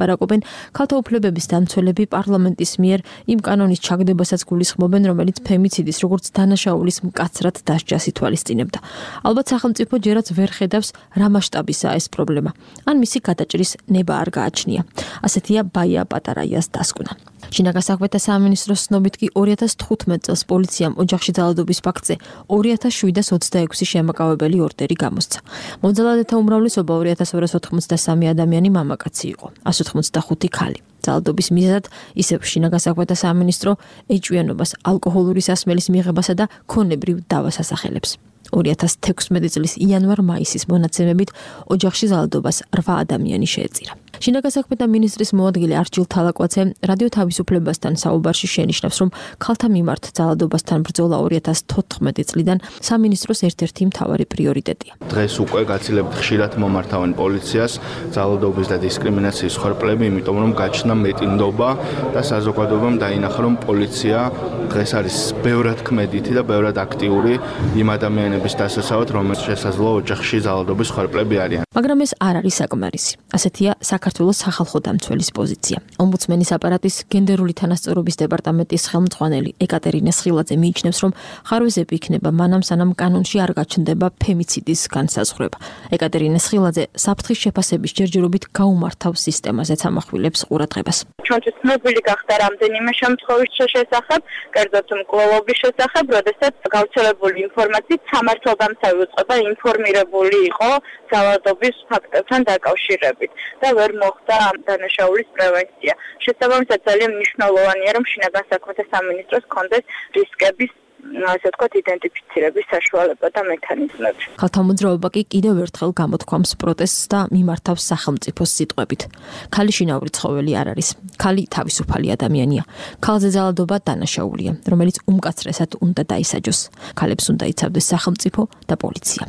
ლაპარაკობენ, ქალთა უფლებების დამცველები პარლამენტის მიერ იმ კანონის ჩაგდებასაც გულისხმობენ, რომელიც ფემიციდის როგორც დანაშაულის მკაცრად დასჯას ითვალისწინებდა. ალბათ სახელმწიფო ჯერაც ვერ ხედავს რა მასშტაბისაა ეს პრობლემა. ან მისი გადაჭრის ნება არ გააჩნია. ასეთია ბაია პატარაიას დასკვნა. შინაგან საქმეთა სამინისტროს ცნობით კი ორი ათას თხუთმეტ წელს პოლიციამ ოჯახში ძალადობის ფაქტზე ორი ათას შვიდას ოცდაექვსი შემაკავებელი ორდერი გამოსცა. მოძალადეთა უმრავლესობა ორი ათას ორას ოთხმოცდასამი ადამიანი მამაკაცი იყო, ასი ოთხმოცდახუთი ქალი. ძალადობის მიზეზად ისევ შინაგან საქმეთა სამინისტრო ეჭვიანობას ალკოჰოლური სასმელის მიღებასა და ქონებრივ დავას ასახელებს. ორი ათას თექვსმეტი წლის იანვარ-მაისის მონაცემებით ოჯახში ძალადობას რვა ადამიანი შეეწირა. შინაგან საქმეთა მინისტრის მოადგილე არჩილ თალაკვაცე რადიო თავისუფლებასთან საუბარში შენიშნავს, რომ ქალთა მიმართ ძალადობასთან ბრძოლა ორი ათას თოთხმეტი წლიდან სამინისტროს ერთ-ერთი მთავარი პრიორიტეტია. დღეს უკვე გაცილებით ხშირად მომართავენ პოლიციას ძალადობის და დისკრიმინაციის ხარპლები, იმიტომ რომ გაჩნდა მეტინდობა და საზოგადოებამ დაინახა, რომ პოლიცია დღეს არის ბევრად ქმედითი და ბევრად აქტიური იმ ადამიანების დასაცავად, რომელთაც შესაძლოა ოჯახში ძალადობის ხარპლები არიან. მაგრამ ეს არ არის საკმარისი. ასეთია საქართველოს სახალხო დამცველის პოზიცია. ომბუდსმენის აპარატის გენდერული თანასწორობის დეპარტამენტის ხელმძღვანელი ეკატერინე სხილაძე მიიჩნევს, რომ ხარვეზები იქნება მანამ სანამ კანონში არ გაჩნდება ფემიციდის განსაზღვრება. ეკატერინე სხილაძე საფრთხის შეფასების ჯერჯერობით გაუმართავს სისტემაზეც ამახვილებს ყურადღებას. ჩვენთვის ცნობილი გახდა რამდენიმე შემთხვევის შესახებ, კერძოდ მკვლელობის შესახებ, როდესაც გავრცელებული ინფორმაციით სამართალდამცავი უწყება ინფორმირებული იყო ძალადობის ფაქტებთან დაკავშირებით და ვერ მოხდა დანაშაულის პრევენცია. შესაბამისად ძალიან მნიშვნელოვანია, რომ შინაგან საქმეთა სამინისტროს კონდეს რისკების ასე ვთქვათ, იდენტიფიცირების საშუალება და მექანიზმები. ქალთა მოძრაობა კი კიდევ ერთხელ გამოთქვამს პროტესტს და მიმართავს სახელმწიფოს სიტყვებით. ქალი შინაური ცხოველი არ არის. ქალი თავისუფალი ადამიანია. ქალზე ძალადობა დანაშაულია, რომელიც უმკაცრესად უნდა დაისაჯოს. ქალებს უნდა იცავდეს სახელმწიფო და პოლიცია.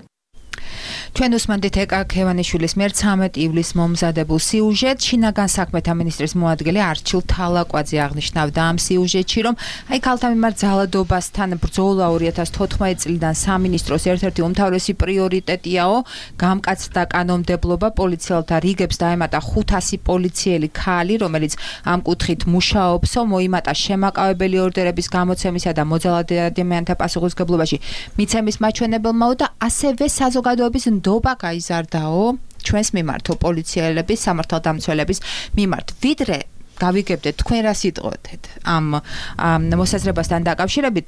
ჩვენ უსმენთ ეკა ქევანიშვილის მიერ ცამეტი ივლისს მომზადებულ სიუჟეტს. შინაგან საქმეთა მინისტრის მოადგილე არჩილ თალაკვაძე აღნიშნავდა ამ სიუჟეტში, რომ აი ქალთა მიმართ ძალადობასთან ბრძოლა ორი ათას თოთხმეტი წლიდან სამინისტროს ერთ-ერთი უმთავრესი პრიორიტეტიაო. გამკაცრდა კანონმდებლობა, პოლიციელთა რიგებს დაემატა ხუთასი პოლიციელი ქალი, რომელიც ამ კუთხით მუშაობსო, მოიმატა შემაკავებელი ორდერების გამოცემისა და მოძალადე ადამიანთა პასუხისმგებლობაში მიცემის მაჩვენებელმაო და ასევე საზოგადოების ნდობა გაიზარდაო ჩვენს მიმართო პოლიციელების, სამართალდამცველების მიმართ. ვიდრე გავიგებდეთ თქვენ რა სიტყვით ამ მოსაზრებასთან დაკავშირებით,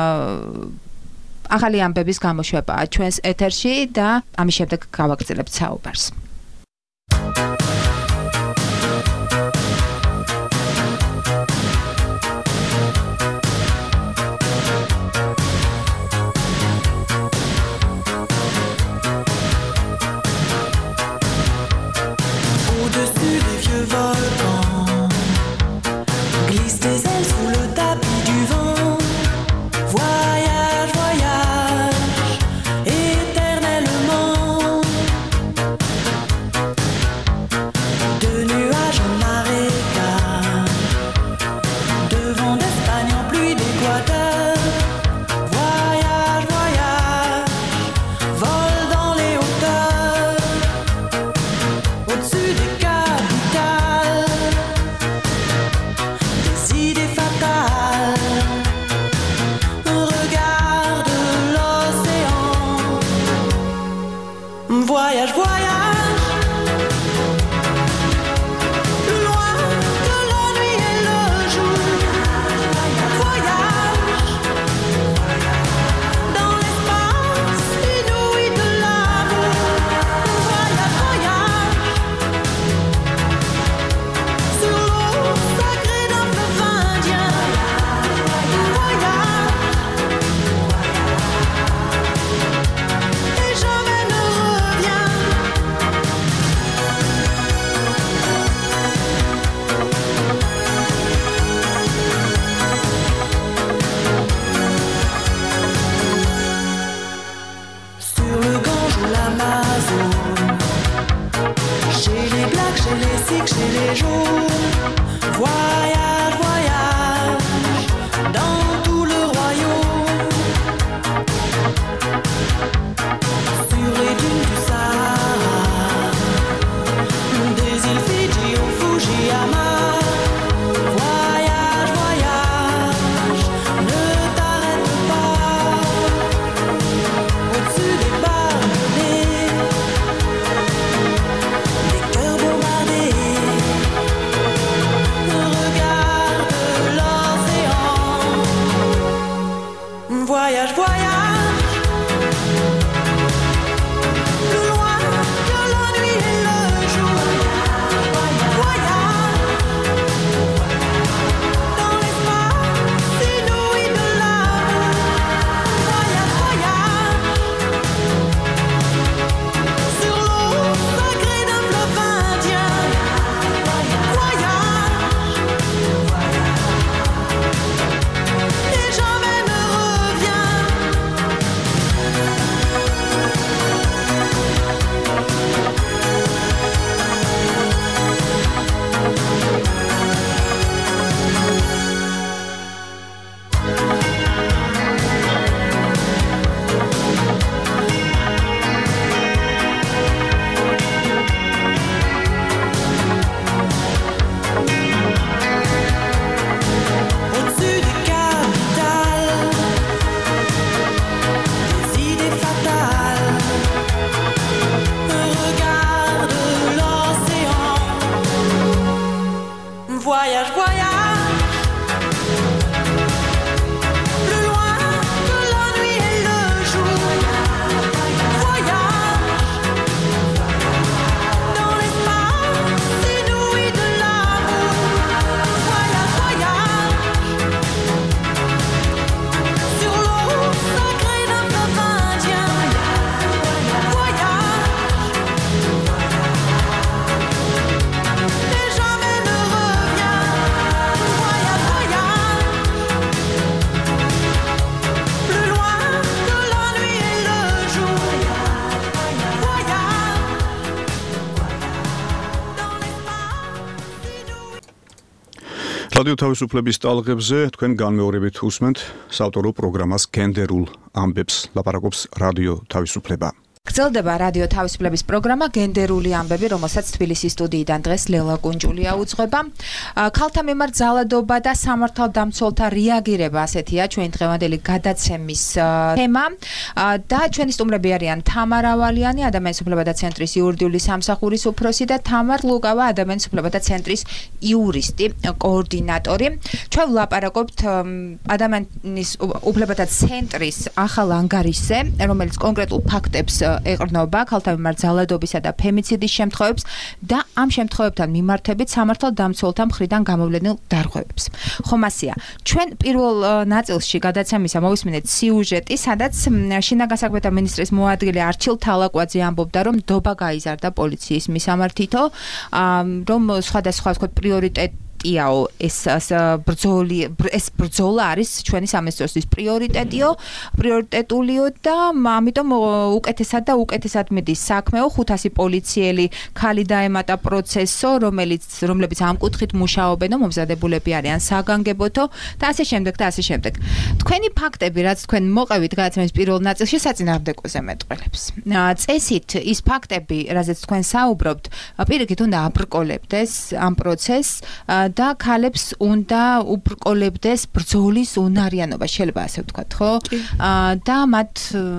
ახალი ამბების გამოშვებაა ჩვენს ეთერში და ამის შემდეგ გავაგრძელებთ საუბარს. Voyage, éternellement. Voyage, voyage. Plus loin que la nuit et le jour. Voyage. Dans l'espace inouï de l'amour. Voyage, voyage. Sur l'eau sacrée d'un fleuve indien. Voyage. Et jamais ne reviens. Au-dessus des capitales, des idées fatales, regarde l'océan. Voyage, voyage. Plus loin que la nuit et le jour. Voyage. Dans l'espace inouï de l'amour. Voyage, voyage. Sur l'eau sacrée d'un fleuve indien. Voyage. Et jamais ne reviens. Voyage, voyage. Plus loin que la nuit et le jour. Voyage. Dans l'espace inouï. რადიო თავისუფლების ტალღებზე თქვენ განმეორებით უსმენთ საავტორო პროგრამას გენდერულ ამბებს ლაპარაკობს რადიო თავისუფლება. გრძელდება რადიო თავისუფლების პროგრამა გენდერული ამბები, რომელსაც თბილისის სტუდიიდან დღეს ლელა კუნჭულია უძღვება. ქალთა მიმართ ძალადობა და სამართალდამცველთა რეაგირება ასეთია ჩვენ დღევანდელი გადაცემის თემა და ჩვენი სტუმრები არიან თამარ ავალიანი, ადამიანის უფლებათა ცენტრის იურიდიული სამსახურის უფროსი და თამარ ლუკავა, ადამიანის უფლებათა ცენტრის იურისტი, კოორდინატორი. ჩვენ ვლაპარაკობთ ადამიანის უფლებათა ცენტრის ახალ ანგარიშზე, რომელიც კონკრეტულ ფაქტებს ეყრდნობა ქალთა მიმართ ძალადობისა და ფემიციდის შემთხვევებს და ამ შემთხვევებთან მიმართებით სამართალდამცველთა მხრიდან გამოვლენილ დარღვევებს. ხომ ასეა. ჩვენ პირველ ნაწილში გადაცემისა მოვისმინეთ სიუჟეტი, სადაც შინაგან საქმეთა მინისტრის მოადგილე არჩილ თალაკვაძე ამბობდა, რომ დობა გაიზარდა პოლიციის მისამართითო, რომ სხვადასხვა ვთქვათ პრიორიტეტ იაო ეს ბრძოლი ეს ბრძოლა არის ჩვენი სამეცნიერის პრიორიტეტიო პრიორიტეტულიო და ამიტომ უკეთესად და უკეთესად მიდის საქმეო ხუთასი პოლიციელი ქალი დაემატა პროცესო რომელიც რომლებიც ამ კუთხით მუშაობენ მომზადებულები არიან საგანგებოთო და ასე შემდეგ და ასე შემდეგ თქვენი ფაქტები რაც თქვენ მოყევით გადაცემის პირველ ნაწილში საწინააღმდეგოზე მეტყველებს წესით ის ფაქტები რაზეც თქვენ საუბრობთ პირიქით უნდა აბრკოლებდეს ამ პროცესს და ქალებს უნდა უბრკოლებდეს ბრძოლის უნარიანობა შეიძლება ასე ვთქვათ ხო და მათ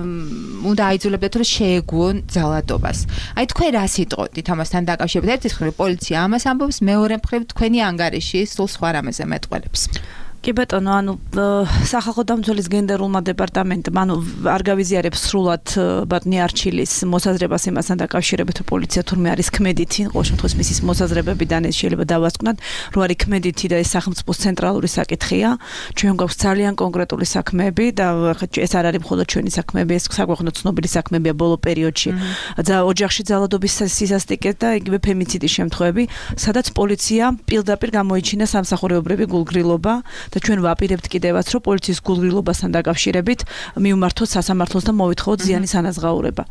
უნდა აიძულებდეთ რომ შეეგუონ ძალადობას აი თქვენ რა სიტყვით ამასთან დაკავშირებით ერთის მხრივ პოლიცია ამას ამბობს მეორე მხრივ თქვენი ანგარიში სულ სხვა რამეზე მეტყველებს კი ბატონო, ანუ სახალხო დამცველის გენდერულმა დეპარტამენტმა ანუ არ გავიზიარებს სრულად ბატონი არჩილის მოსაზრებას იმასთან დაკავშირებით რომ პოლიცია თურმე არის ქმედითი, ყოველ შემთხვევაში მისის მოსაზრებებიდან ეს შეიძლება დავასკვნათ, რომ არის ქმედითი და ეს სახელმწიფოს ცენტრალური საკითხია. ჩვენ გვაქვს ძალიან კონკრეტული საქმეები და ეს არ არის მხოლოდ ჩვენი საქმეები, ეს საქვეყნო ცნობილი საქმეებია ბოლო პერიოდში. ოჯახში ძალადობის სისასტიკე და იგივე ფემიციდის შემთხვევები, სადაც პოლიცია პირდაპირ გამოიჩინა სამსახურეობრივი გულგრილობა და ჩვენ ვაპირებთ კიდევაც რომ პოლიციის გულგრილობასთან დაკავშირებით მიუმართოთ სასამართლოს და მოვითხოვოთ ზიანის ანაზღაურება.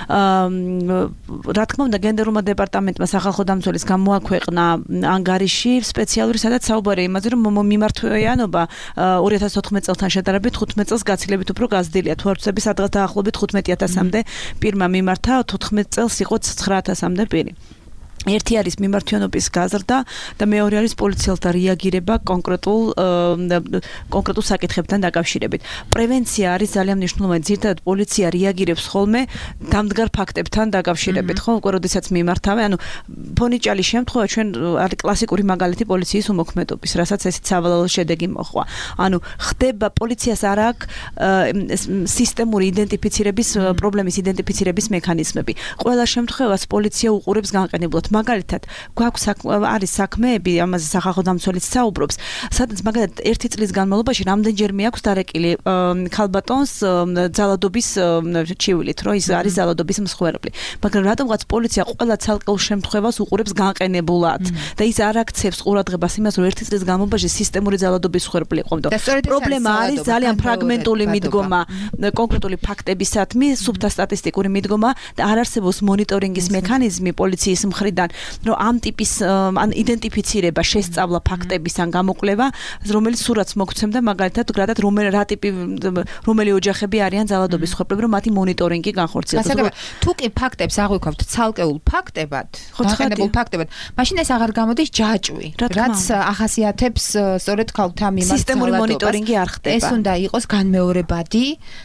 რა თქმა უნდა გენდერულმა დეპარტამენტმა სახალხო დამცველის გამოაქვეყნა ანგარიში სპეციალური სადაც საუბარია იმაზე რომ მიმართვიანობა ორი ათას ოთხმეტ წელთან შედარებით ხუთმეტ წელს გაცილებით უფრო გაზრდილია თუ არ ვცდები სადღაც დაახლოებით ხუთმეტი ათასამდე პირმა მიმართა თოთხმეტ წელს იყო ცხრა ათასამდე პირი. ერთი არის მიმართვიანობის გაზრდა და მეორე არის პოლიციელთა რეაგირება კონკრეტულ კონკრეტულ საკითხებთან დაკავშირებით. პრევენცია არის ძალიან მნიშვნელოვანი. ზირთადად პოლიცია რეაგირებს ხოლმე დამდგარ ფაქტებთან დაკავშირებით, ხო? უკვე როდესაც მიმართავენ, ანუ ფონიჭალის შემთხვევა ჩვენ არის კლასიკური მაგალითი პოლიციის უმოქმედობის, რასაც ესეც სავალალო შედეგი მოხდა. ანუ ხდება პოლიციას არ აქვს სისტემური იდენტიფიცირების პრობლემის იდენტიფიცირების მექანიზმები. ყველა შემთხვევას პოლიცია უყურებს განყენებლად. მაგალითად, გვაქვს არის საქმეები, ამაზე სახალხო დამცველიც საუბრობს, სადაც მაგალითად ერთი წლის განმავლობაში რამდენჯერმე აქვს დარეკილი ქალბატონს ძალადობის ჩივილით, რომ ის არის ძალადობის მსხვერპლი. მაგრამ რატომღაც პოლიცია ყველა ცალკეულ შემთხვევას უყურებს განყენებულად და ის არ აქცევს ყურადღებას იმას, რომ ერთი წლის განმავლობაში სისტემური ძალადობის მსხვერპლი იყო. პრობლემა არის ძალიან ფრაგმენტული მიდგომა კონკრეტული ფაქტებისადმი, სუფთა სტატისტიკური მიდგომა და არ არსებობს მონიტორინგის მექანიზმი პოლიციის მხრიდან, რომ ამ ტიპის ან იდენტიფიცირება, შესწავლა ფაქტების ან გამოკვლევა, რომელიც სურათს მოგცემდა მაგალითად, გრადად რომელი რა ტიპი რომელი ოჯახები არიან ძალადობის მსხვერპლები, რომ მათი მონიტორინგი განხორციელდეს. თუ კი ფაქტებს აღვიქვავთ ცალკეულ ფაქტებად, განყენებულ ფაქტებად, მაშინ ეს აღარ გამოდის ჯაჭვი, რაც ახასიათებს სწორედ ქალთა მიმართ სისტემური მონიტორინგი არ ხდება. ეს უნდა იყოს განმეორებადი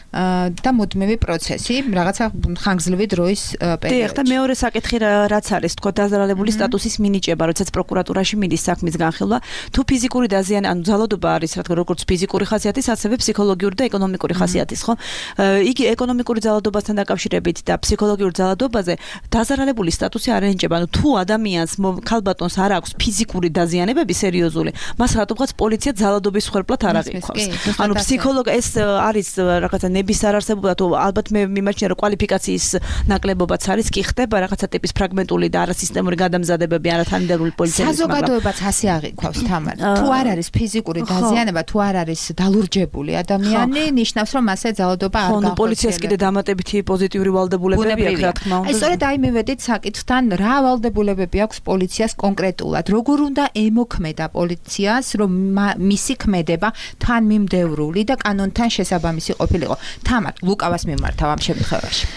და მუდმივი პროცესი, რაღაცა ხანგრძლივი დროის პერიოდში. დიახ, და მეორე საკითხი რაც არის, თქო, დაზარალებული სტატუსის მინიჭება, როდესაც პროკურატურაში მიდის საქმის განხილვა, თუ ფიზიკური დაზიანება, ანუ ძალადობა არის, რა თქმა უნდა, როგორც ფიზიკური ხასიათის, ასევე ფსიქოლოგიური და ეკონომიკური ხასიათის, ხო? იგი ეკონომიკური ძალადობასთან დაკავშირებით და ფსიქოლოგიურ ძალადობაზე დაზარალებული სტატუსი არ ენიჭება. ანუ თუ ადამიანს ქალბატონს არ აქვს ფიზიკური დაზიანებები სერიოზული, მას რატომღაც პოლიცია ძალადობის მსხვერპლად არ აღიქვავს. ანუ ფსიქოლოგ ეს არის რაღაცა ნების არარსებობა, თუ ალბათ მე მიმაჩნია რომ კვალიფიკაციის ნაკლებობაც არის, კი ხდება რაღაცა ტიპის ფრაგმენტული და არასისტემური გადამზადებები არათანმიმდევრული პოლიციის. საზოგადოებაც ასე აღიქვავს თამარ. თუ არ არის ფიზიკური დაზიანება, თუ არ არის დალურჯებული ადამიანი, ნიშნავს რომ მასე ძალადობა არ გახორციელებს. ხო, პოლიციას კიდე დამატებითი პოზიტიური ვალდებულებები აქვს, რა თქმა უნდა. აი, სწორედ აი მივედით საკითხთან, რა ვალდებულებები აქვს პოლიციას კონკრეტულად? როგორ უნდა ემოქმედა პოლიციას, რომ მისი ქმედება თანმიმდევრული და კანონთან შესაბამისი ყოფილიყო? თამარ, ლუკავას მიმართავ ამ შემთხვევაში.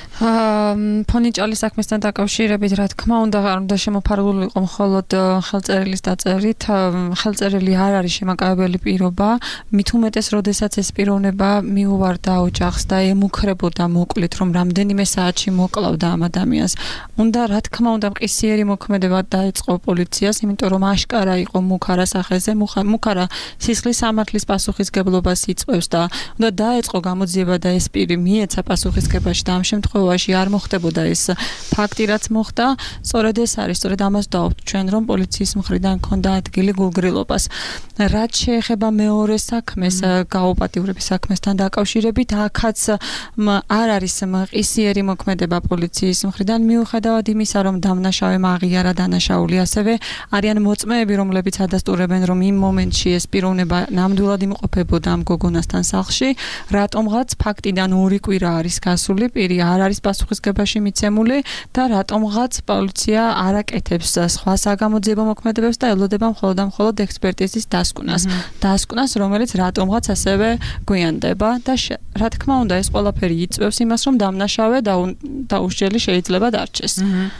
ფონიჭალის საქმესთან დაკავშირებით, რა თქმა უნდა, არ უნდა შემოფარგლულიყო მხოლოდ ხელწერილის დაწერით. ხელწერილი არ არის შემაკავებელი პირობა, მით უმეტეს, როდესაც ეს პიროვნება მიუვარდა ოჯახს და ემუქრებოდა მოკლით, რომ რამდენიმე საათში მოკლავდა ამ ადამიანს. უნდა, რა თქმა უნდა, მყისიერი მოქმედება დაეწყო პოლიციას, იმიტომ რომ აშკარა იყო მუქარა სახეზე, მუქარა სისხლის სამართლის პასუხისგებლობას იწვევს და უნდა დაეწყო გამოძიება და ეს პირი მიეცა პასუხისგებაში და ამ შემთხვევაში არ მოხდებოდა ეს ფაქტი, რაც მოხდა. სწორედ ეს არის, სწორედ ამას დავთ ჩვენ, რომ პოლიციის მხრიდან ქონდა ადგილი გულგრილობას. რაც შეეხება მეორე საქმეს, გაუპატიურების საქმესთან დაკავშირებით, აქაც არ არის მყისიერი მოქმედება პოლიციის მხრიდან, მიუხედავად იმისა, რომ დამნაშავემ აღიარა დანაშაული, ასევე არიან მოწმეები, რომლებიც ადასტურებენ, რომ იმ მომენტში ეს პიროვნება ნამდვილად იმყოფებოდა ამ გოგონასთან სახლში, რატომღაც ფაქტიდან ორი კვირა არის გასული, პირი არ არის პასუხისგებაში მიცემული და რატომღაც პოლიცია არ აკეთებს სხვა საგამოძიებო მოქმედებებს და ელოდება მხოლოდ და მხოლოდ ექსპერტიზის დასკვნას. დასკვნას, რომელიც რატომღაც ასევე გვიანდება და რა თქმა უნდა, ეს ყველაფერი იწვევს იმას, რომ დამნაშავე დაუსჯელი შეიძლება დარჩეს.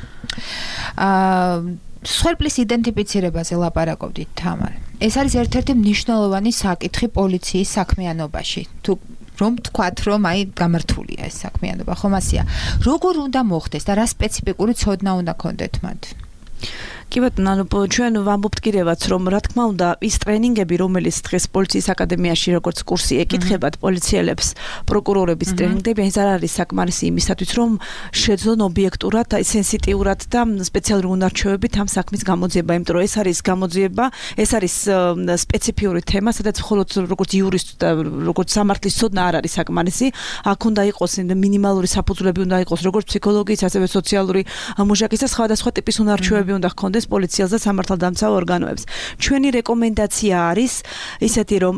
აა მსხვერპლის იდენტიფიცირებაზე ლაპარაკობდით, თამარ. ეს არის ერთ-ერთი მნიშვნელოვანი საკითხი პოლიციის საქმიანობაში. თუ რომ თქვათ, რომ აი გამართულია ეს საქმიანობა, ხომ ასეა. როგორ უნდა მოხდეს და რა სპეციფიკური ცოდნა უნდა კონდეთ მათ? კი ბატონო, ანუ ჩვენ ვამბობთ კიდევაც, რომ რა თქმა უნდა, ის ტრენინგები, რომელიც დღეს პოლიციის აკადემიაში როგორც კურსი ეკითხებათ პოლიციელებს, პროკურორების ტრენინგები, ეს არ არის საკმარისი იმისათვის, რომ შეძლონ ობიექტურად, აი სენსიტიურად და სპეციალური უნარჩვევებით ამ საქმის გამოძიება, იმიტომ რომ ეს არის გამოძიება, ეს არის სპეციფიური თემა, სადაც მხოლოდ როგორც იურისტი და როგორც სამართლის ცოდნა არ არის საკმარისი, აქ უნდა იყოს მინიმალური საფუძვლები უნდა იყოს როგორც ფსიქოლოგიის, ასევე სოციალური მუშაკის და სხვადასხვა ტიპის უნარჩვევები უნდა ჰქონდეს ეხმარებოდეს პოლიციას და სამართალდამცავ ორგანოებს. ჩვენი რეკომენდაცია არის ისეთი, რომ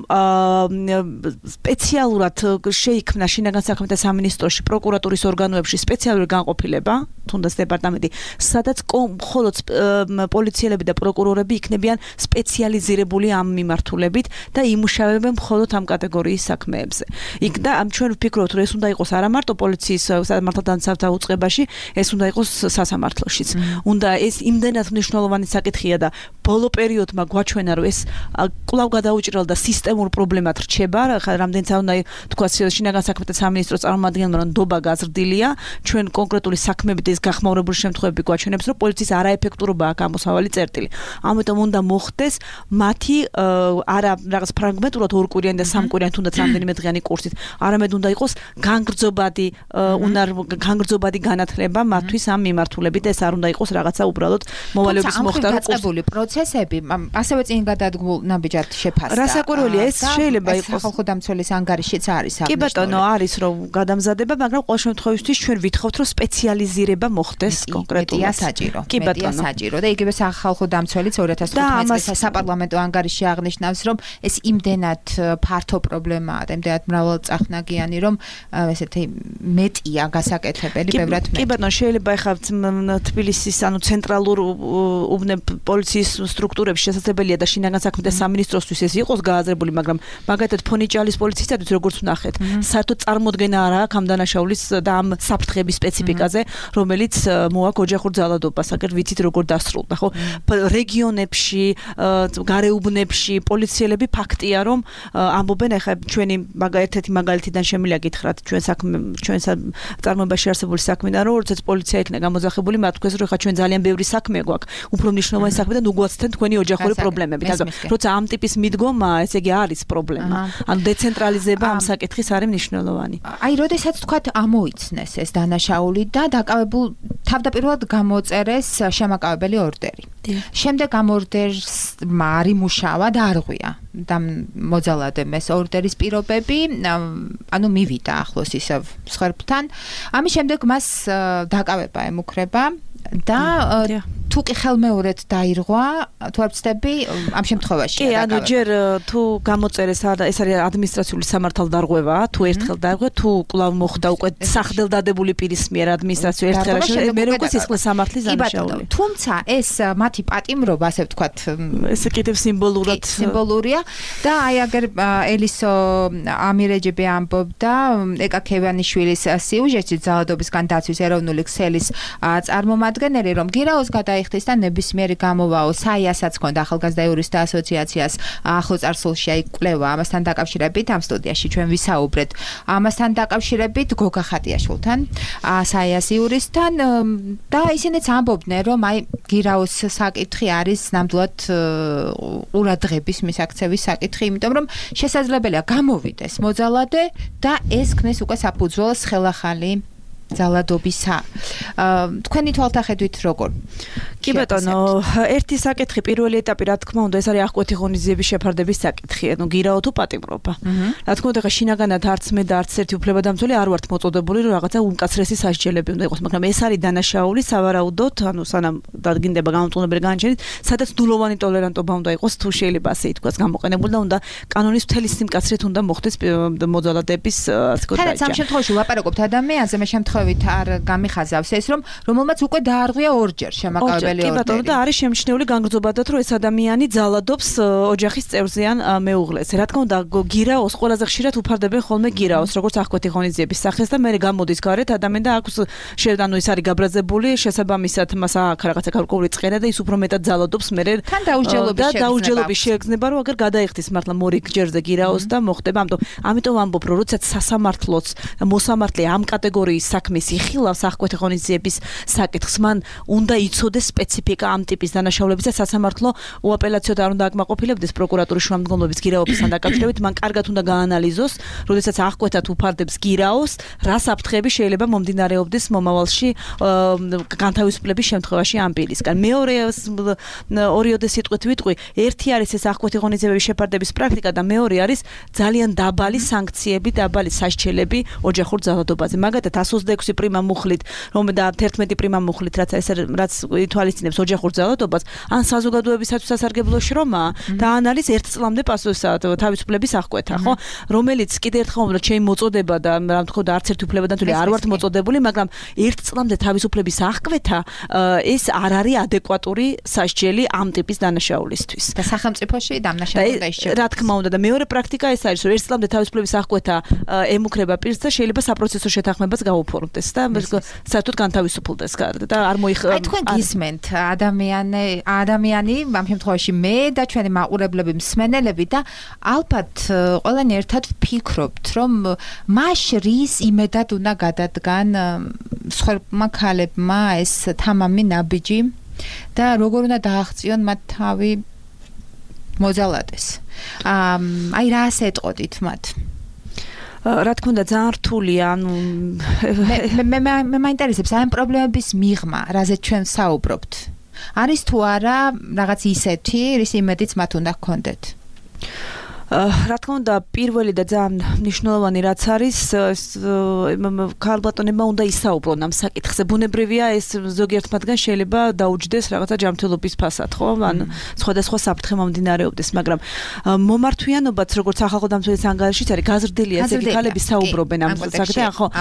სპეციალურად შეიქმნა შინაგან საქმეთა სამინისტროში პროკურატურის ორგანოებში სპეციალური განყოფილება, თუნდაც დეპარტამენტი, სადაც მხოლოდ პოლიციელები და პროკურორები იქნებიან სპეციალიზირებული ამ მიმართულებით და იმუშავებენ მხოლოდ ამ კატეგორიის საქმეებზე. იქ და ამ ჩვენ ვფიქრობთ, რომ ეს უნდა იყოს არა მარტო პოლიციის სამართალდამცავთა უწყებაში, ეს უნდა იყოს სასამართლოშიც. უნდა ეს იმდენად მნიშვნელოვანი საკითხია და ბოლო პერიოდმა გვაჩვენა, რომ ეს კვლავ გადაუჭრელ და სისტემურ პრობლემად რჩება. რამდენიც უნდა თქვა შინაგან საქმეთა სამინისტროს წარმომადგენელმა, რომ ნდობა გაზრდილია, ჩვენ კონკრეტული საქმეებით ეს გახმაურებული შემთხვევები გვაჩვენებს, რომ პოლიციის არაეფექტურობაა გამოსავალი წერტილი. ამიტომ უნდა მოხდეს მათი არა რაღაც ფრაგმენტულად ორკვირიანი და სამკვირიანი თუნდაც რამდენიმე დღიანი კურსით, არამედ უნდა იყოს განგრძობადი უნდა განგრძობადი განათლება მათთვის ამ მიმართულებით, ეს არ უნდა იყოს რაღაცა უბრალოდ მოვალეობის მოხდა რომ დაწყებული პროცესები ასევე წინ გადადგმულ ნაბიჯად შეფასდა. რასაკვირველია, ეს შეიძლება იყოს სახალხო დამცველის ანგარიშიც არის. კი ბატონო, არის რომ გადამზადება, მაგრამ ყოველ შემთხვევაში ჩვენ ვითხოვთ, რომ სპეციალიზირება მოხდეს კონკრეტულად. მედია საჭირო. კი ბატონო. საჭირო და იგივე სახალხო დამცველიც ორი ათას თხუთმეტ წლის საპარლამენტო ანგარიში აღნიშნავს, რომ ეს იმდენად ფართო პრობლემაა და იმდენად მრავალწახნაგიანი, რომ ესეთი მეტია გასაკეთებელი, ბევრად მეტი. კი ბატონო, შეიძლება ეხლა თბილისის ანუ ცენტრალურ უბნებ პოლიციის სტრუქტურებში შესაძლებელია და შინაგან საქმეთა სამინისტროსთვის ეს იყოს გააზრებული, მაგრამ მაგალითად ფონიჭალის პოლიციისათვის როგორც ვნახეთ, საერთოდ წარმოდგენა არ აქვს ამ დანაშაულის და ამ საფრთხების სპეციფიკაზე, რომელიც მოაქვს ოჯახურ ძალადობას, აგერ ვიცით როგორ დასრულდა, ხო? რეგიონებში, გარეუბნებში პოლიციელები ფაქტია, რომ ამბობენ, ეხლა ჩვენი მაგალითეთი მაგალითიდან შემიძლია გითხრათ, ჩვენ საქმე ჩვენ წარმოებაში არსებული საქმიდან, რომ როდესაც პოლიცია იქნა გამოძახებული, მათ თქვეს, რომ ეხლა ჩვენ ძალიან ბევრი საქმე გვაქვს, უფრო მნიშვნელოვანი საქმე და ნუ გვაცდენ თქვენი ოჯახური პრობლემები. ანუ როცა ამ ტიპის მიდგომა, ესე იგი არის პრობლემა. ანუ დეცენტრალიზება ამ საკითხის არის მნიშვნელოვანი. აი, როდესაც თქვათ ამოიცნეს ეს დანაშაული და დაკავებულ თავდაპირველად გამოწერეს შემაკავებელი ორდერი. შემდეგ ამ ორდერს მარიმუშავა და არღვია და მოძალადემ ეს ორდერის პირობები, ანუ მივიდა ახლოს ისევ მსხვერპლთან. ამის შემდეგ მას დაკავება ემუქრება და თუ კი ხელმეორედ დაირღვა, თუ არ ვცდები, ამ შემთხვევაში. კი, ანუ ჯერ თუ გამოწერეს ეს არის ადმინისტრაციული სამართალდარღვევა, თუ ერთხელ დაირღვა, თუ კვლავ მოხდა უკვე სახდელდადებული პირის მიერ ადმინისტრაციული ერთხელაში, მე როგორ სისხლის სამართლის დანაშაული. თუმცა ეს მათი პატიმრობა, ასე ვთქვათ, ეს კიდევ სიმბოლურად სიმბოლურია და აი აგერ ელისო ამირეჯიბი ამბობდა ეკა ქევანიშვილის სიუჟეტში ძალადობისგან დაცვის ეროვნული ქსელის წარმომადგენელი, რომ გირაოს გადა იხდეს და ნებისმიერი გამოვაო საიასაც ქონდა ახალგაზრდა იურისტთა ასოციაციას ახლო წარსულში აი კვლევა ამასთან დაკავშირებით ამ სტუდიაში ჩვენ ვისაუბრეთ ამასთან დაკავშირებით გოგა ხატიაშვილთან საიას იურისტთან და ისინიც ამბობდნენ რომ აი გირაოს საკითხი არის ნამდვილად ყურადღების მისაქცევის საკითხი, იმიტომ რომ შესაძლებელია გამოვიდეს მოძალადე და ეს ქმნის უკვე საფუძველს ხელახალი ძალადობისა. თქვენი თვალთახედვით როგორ? კი ბატონო, ერთი საკითხი პირველი ეტაპი რა თქმა უნდა ეს არის აღკვეთი ღონისძიების შეფარდების საკითხი, ანუ გირაო თუ პატიმრობა. რა თქმა უნდა, შინაგანად არც მე და არც ერთი უფლებადამცველი არ ვართ მოწოდებული, რომ რაღაცა უმკაცრესი სასჯელები უნდა იყოს, მაგრამ ეს არის დანაშაული სავარაუდოდ, ანუ სანამ დადგინდება გამომწვევებელი განაჩენით, სადაც ნულოვანი ტოლერანტობა უნდა იყოს, თუ შეიძლება ასე ითქვას, გამოყენებული და უნდა კანონის მთელი სიმკაცრით უნდა მოხდეს მოძალადების ასე ვთქვათ დაჯა. ამ შემთხვევაში ვლაპარაკობთ ადამიანზე, მე შემთხვევით არ გამიხაზავს ეს, რომ რომელმაც უკვე დაარღვია ორჯერ შემაკავებელი კი ბატონო და არის შემჩნეული განგრძობადად, რომ ეს ადამიანი ძალადობს ოჯახის წევრზეან მეუღლეს. რა თქმა უნდა, გირაოს ყველაზე ხშირად უფარდებენ ხოლმე გირაოს, როგორც აღკვეთი ღონისძიების სახეს და მე გამოდის გარეთ ადამიანი და აქვს ანუ ის არის გაბრაზებული, შესაბამისად მას აქვს რაღაცა გარკვეული წყერა და ის უფრო მეტად ძალადობს მე თან დაუსჯელობის და დაუსჯელობის შეეგზნება, რომ აგერ გადაიხდის მართლა მორიგ ჯერზე გირაოს და მოხდება. ამიტომ ამიტომ ამბობ, რომ როდესაც სასამართლოც მოსამართლე ამ კატეგორიის საქმეს იხილავს აღკვეთი ღონისძიების საკითხს, მან უნდა იცოდეს სპეციფიკა ამ ტიპის დანაშაულებისა და სასამართლო უაპელაციოდ არ უნდა აკმაყოფილებდეს პროკურატურის შუამდგომლობის გირაობასთან დაკავშირებით, მან კარგად უნდა გაანალიზოს, როდესაც აღკვეთად უფარდებს გირაოს, რა საფრთხეები შეიძლება მომდინარეობდეს მომავალში განთავისუფლების შემთხვევაში ამ პირისგან. მეორე ორიოდე სიტყვით ვიტყვი, ერთი არის ეს აღკვეთი ღონისძიების შეფარდების პრაქტიკა და მეორე არის ძალიან დაბალი სანქციები, დაბალი სასჯელები ოჯახურ ძალადობაზე. მაგალითად, ას ოცდაექვსი ექვსი პრიმა მუხლით, რომ და თერთმეტი პრიმა მუხლით, რაც ეს რაც ითვალისწინებს ოჯახურ ძალადობას, ან საზოგადოებისათვის სასარგებლო შრომაა და ან არის ერთ წლამდე პასუხისა თავისუფლების აღკვეთა, ხო? რომელიც კიდე ერთხელ უნდა ჩემი მოწოდება და რა თქმა უნდა არც ერთი უფლებადან თვლი არ ვართ მოწოდებული, მაგრამ ერთ წლამდე თავისუფლების აღკვეთა ეს არ არის ადეკვატური სასჯელი ამ ტიპის დანაშაულისთვის. და სახელმწიფოში დამნაშავე უნდა ისჩება. რა თქმა უნდა და მეორე პრაქტიკა ეს არის, რომ ერთ წლამდე თავისუფლების აღკვეთა ემუქრება პირს და შეიძლება საპროცესო შეთანხმებაც გაუფორმდეს და საერთოდ განთავისუფლდეს და არ მოიხ აი თქვენ გისმენთ ადამიანი ადამიანი ამ შემთხვევაში მე და ჩვენი მაყურებლები მსმენელები და ალბათ ყველანი ერთად ვფიქრობთ რომ მას რის იმედად უნდა გადადგან სხვებმა ქალებმა ეს თამამი ნაბიჯი და როგორ უნდა დააღწიონ მათ თავი მოძალადეს აი რას ეტყოდით მათ რა თქმა უნდა ძალიან რთულია ანუ მე მე მე მაინტერესებს აი ამ პრობლემების მიღმა რაზეც ჩვენ საუბრობთ არის თუ არა რაღაც ისეთი რის იმედიც მათ უნდა გქონდეთ რა თქმა უნდა პირველი და ძალიან მნიშვნელოვანი რაც არის ქალბატონებმა უნდა ისაუბრონ ამ საკითხზე ბუნებრივია ეს ზოგიერთ მათგან შეიძლება დაუჯდეს რაღაცა ჯანმრთელობის ფასად ხო ან სხვადასხვა საფრთხე მომდინარეობდეს მაგრამ მომართვიანობაც როგორც სახალხო დამცველის ანგარიშიც არის გაზრდილია ესეთი ქალები საუბრობენ ამ საკითხზე ხო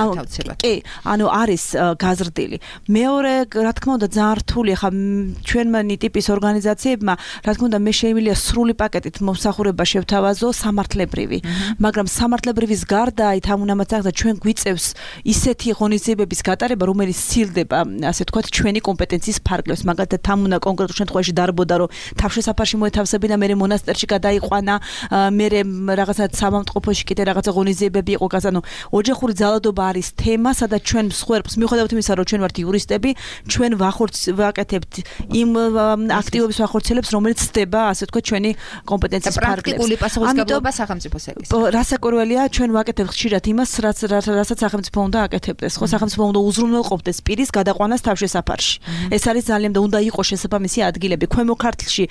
კი ანუ არის გაზრდილი მეორე რა თქმა უნდა ძალიან რთულია ხა ჩვენმანი ტიპის ორგანიზაციებმა რა თქმა უნდა მე შემიძლია სრული პაკეტით მომსახურება შევთავაზო სამართლებრივი მაგრამ სამართლებრივის გარდა აი ამ უნამაცახდა ჩვენ გვიწევს ისეთი ღონისძიებების გატარება რომელიც სცილდება ასე თქვათ ჩვენი კომპეტენციის ფარგლებს მაგალითად ამ უნდა კონკრეტულ შემთხვევაში დარბოდა რომ თავშესაფარში მოეთავსებინა მე მონასტერში გადაიყვანა მე რაღაცა სამამტყოფოში კიდე რაღაცა ღონისძიებები იყო გასანო ოჯახური ძალადობა არის თემა სადაც ჩვენ მსხვერპლს მიუხედავად იმისა რომ ჩვენ ვართ იურისტები ჩვენ ვახორც ვაკეთებთ იმ აქტივობის ვახორცელებს რომელიც ხდება ასე თქვათ ჩვენი კომპეტენციის ფარგლებს პასუხისმგებლობა სახელმწიფოს ეკის. რასაკურველია ჩვენ ვაკეთებთ ხშირად იმას, რაც რასაც სახელმწიფო უნდა აკეთებდეს. ხო, სახელმწიფო უნდა უზრუნველყოფდეს პირის გადაყვანას თავშესაფარში. ეს არის ძალიან და უნდა იყოს შესაბამისი ადგილები. ქვემო ქართლში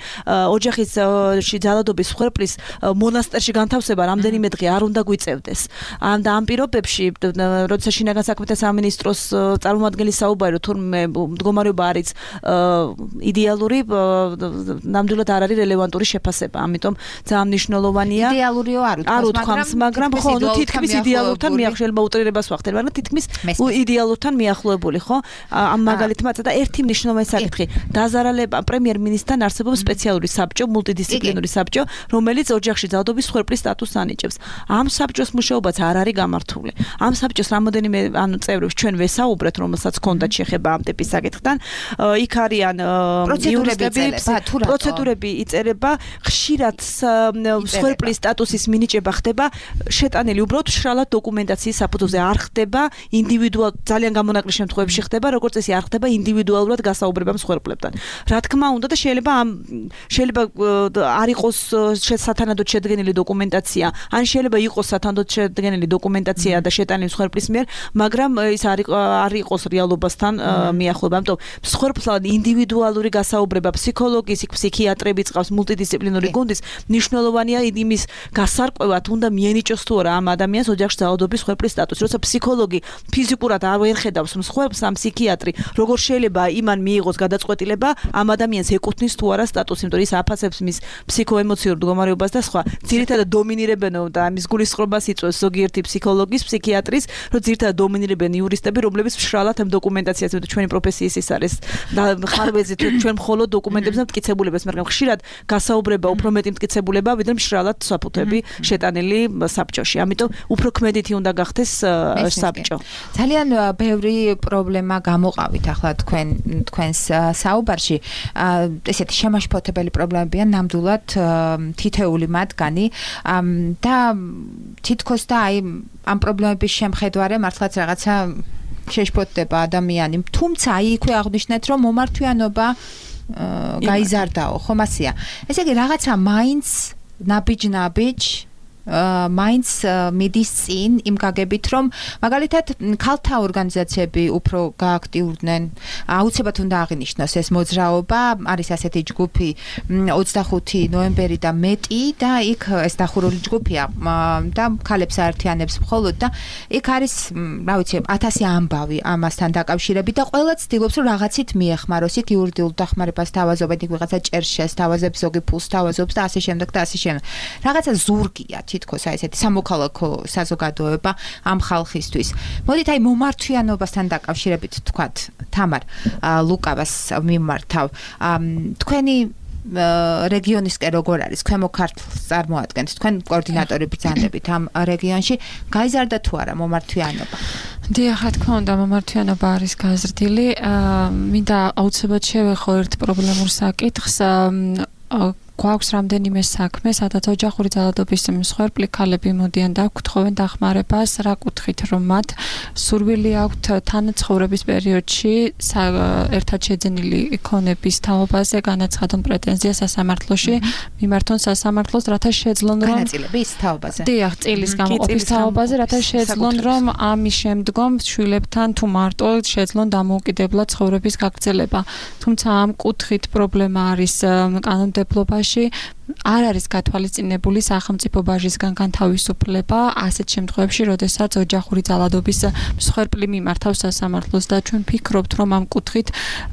ოჯახისში ძალადობის მსხვერპლის მონასტერში განთავსება რამდენიმე დღე არ უნდა გვიწევდეს. და ამ პირობებში, როდესაც შინაგან საქმეთა სამინისტროს წარმომადგენელი საუბარი რომ თურმე მდგომარეობა არის იდეალური, ნამდვილად არ არის რელევანტური შეფასება. ამიტომ ძალიან მნიშვნელოვანია. იდეალურიო არ უთქვამს, მაგრამ ხო, ნუ თითქმის იდეალურთან მიახლოება უტრირებას ვახდენ, მაგრამ თითქმის იდეალურთან მიახლოებული, ხო? ამ მაგალითმაც და ერთი მნიშვნელოვანი საკითხი, დაზარალება პრემიერ-მინისტრთან არსებობს სპეციალური საბჭო, მულტიდისციპლინური საბჭო, რომელიც ოჯახში ძალადობის მსხვერპლის სტატუსს ანიჭებს. ამ საბჭოს მუშაობაც არ არის გამართული. ამ საბჭოს რამოდენიმე ანუ წევრებს ჩვენ ვესაუბრეთ, რომელსაც ჰქონდათ შეხება ამ ტიპის საკითხთან. იქ არიან იურისტები, პროცედურები იწერება, ხშირად მსხვერპლის სტატუსის მინიჭება ხდება შეტანილი უბრალოდ შრალად დოკუმენტაციის საფუძველზე არ ხდება ინდივიდუალ ძალიან გამონაკლისს შემთხვევებში ხდება როგორც წესი არ ხდება ინდივიდუალურად გასაუბრება მსხვერპლებთან რა თქმა უნდა და შეიძლება ამ შეიძლება არ იყოს სათანადოდ შედგენილი დოკუმენტაცია ან შეიძლება იყოს სათანადოდ შედგენილი დოკუმენტაცია და შეტანილი მსხვერპლის მიერ მაგრამ ის არ იყოს რეალობასთან მიახლოება ამიტომ მსხვერპლთან ინდივიდუალური გასაუბრება ფსიქოლოგის იქ ფსიქიატრები წავს მულტიდისციპლინური გუნდის მნიშვნელოვანია იმის გასარკვევად უნდა მიენიჭოს თუ არა ამ ადამიანს ოჯახში ძალადობის მსხვერპლის სტატუსი. როცა ფსიქოლოგი ფიზიკურად არ ერხედავს მსხვერპლს ამ ფსიქიატრი, როგორ შეიძლება იმან მიიღოს გადაწყვეტილება ამ ადამიანს ეკუთვნის თუ არა სტატუსი, იმიტომ ის აფასებს მის ფსიქოემოციურ მდგომარეობას და სხვა. ძირითადად დომინირებენ და მის გულისწყრობას იწვევს ზოგიერთი ფსიქოლოგის, ფსიქიატრის, რომ ძირითადად დომინირებენ იურისტები, რომლებიც მშრალად ამ დოკუმენტაციას, იმიტომ ჩვენი პროფესიის ის არის და ხარვეზით ჩვენ მხოლოდ დოკუმენტებზე მტკიცებულებას, მაგრამ ხშირად გასაუბრება უფრო მეტი მტკიცებულება ვიდრე მშრალად საფუძვები შეტანილი საბჭოში. ამიტომ უფრო ქმედითი უნდა გახდეს საბჭო. ძალიან ბევრი პრობლემა გამოყავით ახლა თქვენ თქვენს საუბარში. ესეთი შემაშფოთებელი პრობლემებია ნამდვილად თითეული მათგანი და თითქოს და აი ამ პრობლემების შემხედვარე მართლაც რაღაცა შეშფოთდება ადამიანი. თუმცა აი იქვე აღნიშნეთ რომ მომართვიანობა გაიზარდაო, ხომ ასია. ესე იგი რაღაცა მაინც ნაბიჯ-ნაბიჯ მაინც მიდის წინ იმ გაგებით, რომ მაგალითად ქალთა ორგანიზაციები უფრო გააქტიურდნენ. აუცილებლად უნდა აღინიშნოს ეს მოძრაობა, არის ასეთი ჯგუფი ოცდახუთი ნოემბერი და მეტი და იქ ეს დახურული ჯგუფია და ქალებს აერთიანებს მხოლოდ და იქ არის, რა ვიცი, ათასი ამბავი ამასთან დაკავშირებით და ყველა ცდილობს რომ რაღაცით მიეხმაროს, იქ იურიდიულ დახმარებას თავაზობენ, იქ ვიღაცა ჭერს შეესთავაზებს, ზოგი ფულს თავაზობს და ასე შემდეგ და ასე შემდეგ. რაღაცა ზურგია თითქოს აი ესეთი სამოქალაქო საზოგადოება ამ ხალხისთვის. მოდით აი მომართვიანობასთან დაკავშირებით ვთქვათ, თამარ ლუკავას მიმართავ. თქვენი რეგიონისკენ როგორ არის? ქვემო ქართლს წარმოადგენთ. თქვენ კოორდინატორი ბრძანდებით ამ რეგიონში. გაიზარდა თუ არა მომართვიანობა? დიახ, რა თქმა უნდა, მომართვიანობა არის გაზრდილი. მინდა აუცილებლად შევეხო ერთ პრობლემურ საკითხს. გვაქვს რამდენიმე საქმე, სადაც ოჯახური ძალადობის მსხვერპლი ქალები მოდიან და გთხოვენ დახმარებას, რა კუთხით, რომ მათ სურვილი აქვთ თანაცხოვრების პერიოდში ერთად შეძენილი ქონების თაობაზე განაცხადონ პრეტენზია სასამართლოში, მიმართონ სასამართლოს, რათა შეძლონ რომ განაწილების თაობაზე. დიახ, წილის გამოყოფის თაობაზე, რათა შეძლონ რომ ამის შემდგომ შვილებთან თუ მარტო შეძლონ დამოუკიდებლად ცხოვრების გაგრძელება. თუმცა ამ კუთხით პრობლემა არის კანონმდებლობაში არ არის გათვალისწინებული სახელმწიფო ბაჟისგან განთავისუფლება ასეთ შემთხვევებში, როდესაც ოჯახური ძალადობის მსხვერპლი მიმართავს სასამართლოს და ჩვენ ფიქრობთ, რომ ამ კუთხით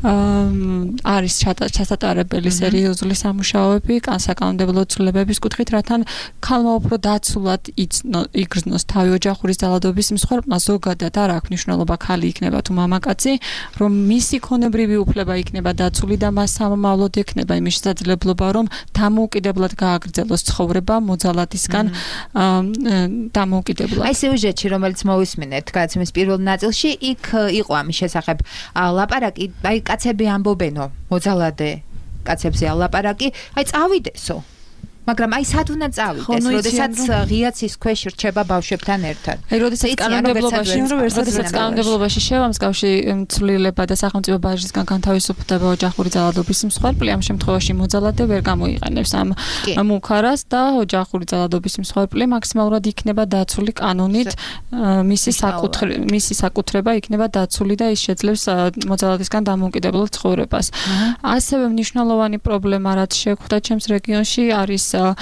არის ჩასატარებელი სერიოზული სამუშაოები საკანონმდებლო ცვლილებების კუთხით, რათან ქალმა უფრო დაცულად იგრძნოს თავი ოჯახური ძალადობის მსხვერპლმა, ზოგადად არ აქვს მნიშვნელობა ქალი იქნება თუ მამაკაცი, რომ მისი ქონებრივი უფლება იქნება დაცული და მას სამომავლოდ ექნება იმის შესაძლებლობა, რომ დამოუკიდებლად გააგრძელოს ცხოვრება მოძალადისგან დამოუკიდებლად. აი სიუჟეტში, რომელიც მოვისმინეთ გადაცემის პირველ ნაწილში, იქ იყო ამის შესახებ ლაპარაკი, აი კაცები ამბობენო, მოძალადე კაცებზეა ლაპარაკი, აი წავიდესო. მაგრამ აი სად უნდა წავიდეს, როდესაც ღიაცის ქვეშ რჩება ბავშვებთან ერთად. აი როდესაც კანონმდებლობაში, როდესაც კანონმდებლობაში შევა მსგავსი ცვლილება და სახელმწიფო ბაჟისგან განთავისუფლდება ოჯახური ძალადობის მსხვერპლი, ამ შემთხვევაში მოძალადე ვერ გამოიყენებს ამ მუქარას და ოჯახური ძალადობის მსხვერპლი მაქსიმალურად იქნება დაცული კანონით, მისი საკუთრება, მისი საკუთრება იქნება დაცული და ის შეძლებს მოძალადისგან დამოუკიდებლად ცხოვრებას. ასევე მნიშვნელოვანი პრობლემა, რაც შეხვდა ჩემს რეგიონში, არის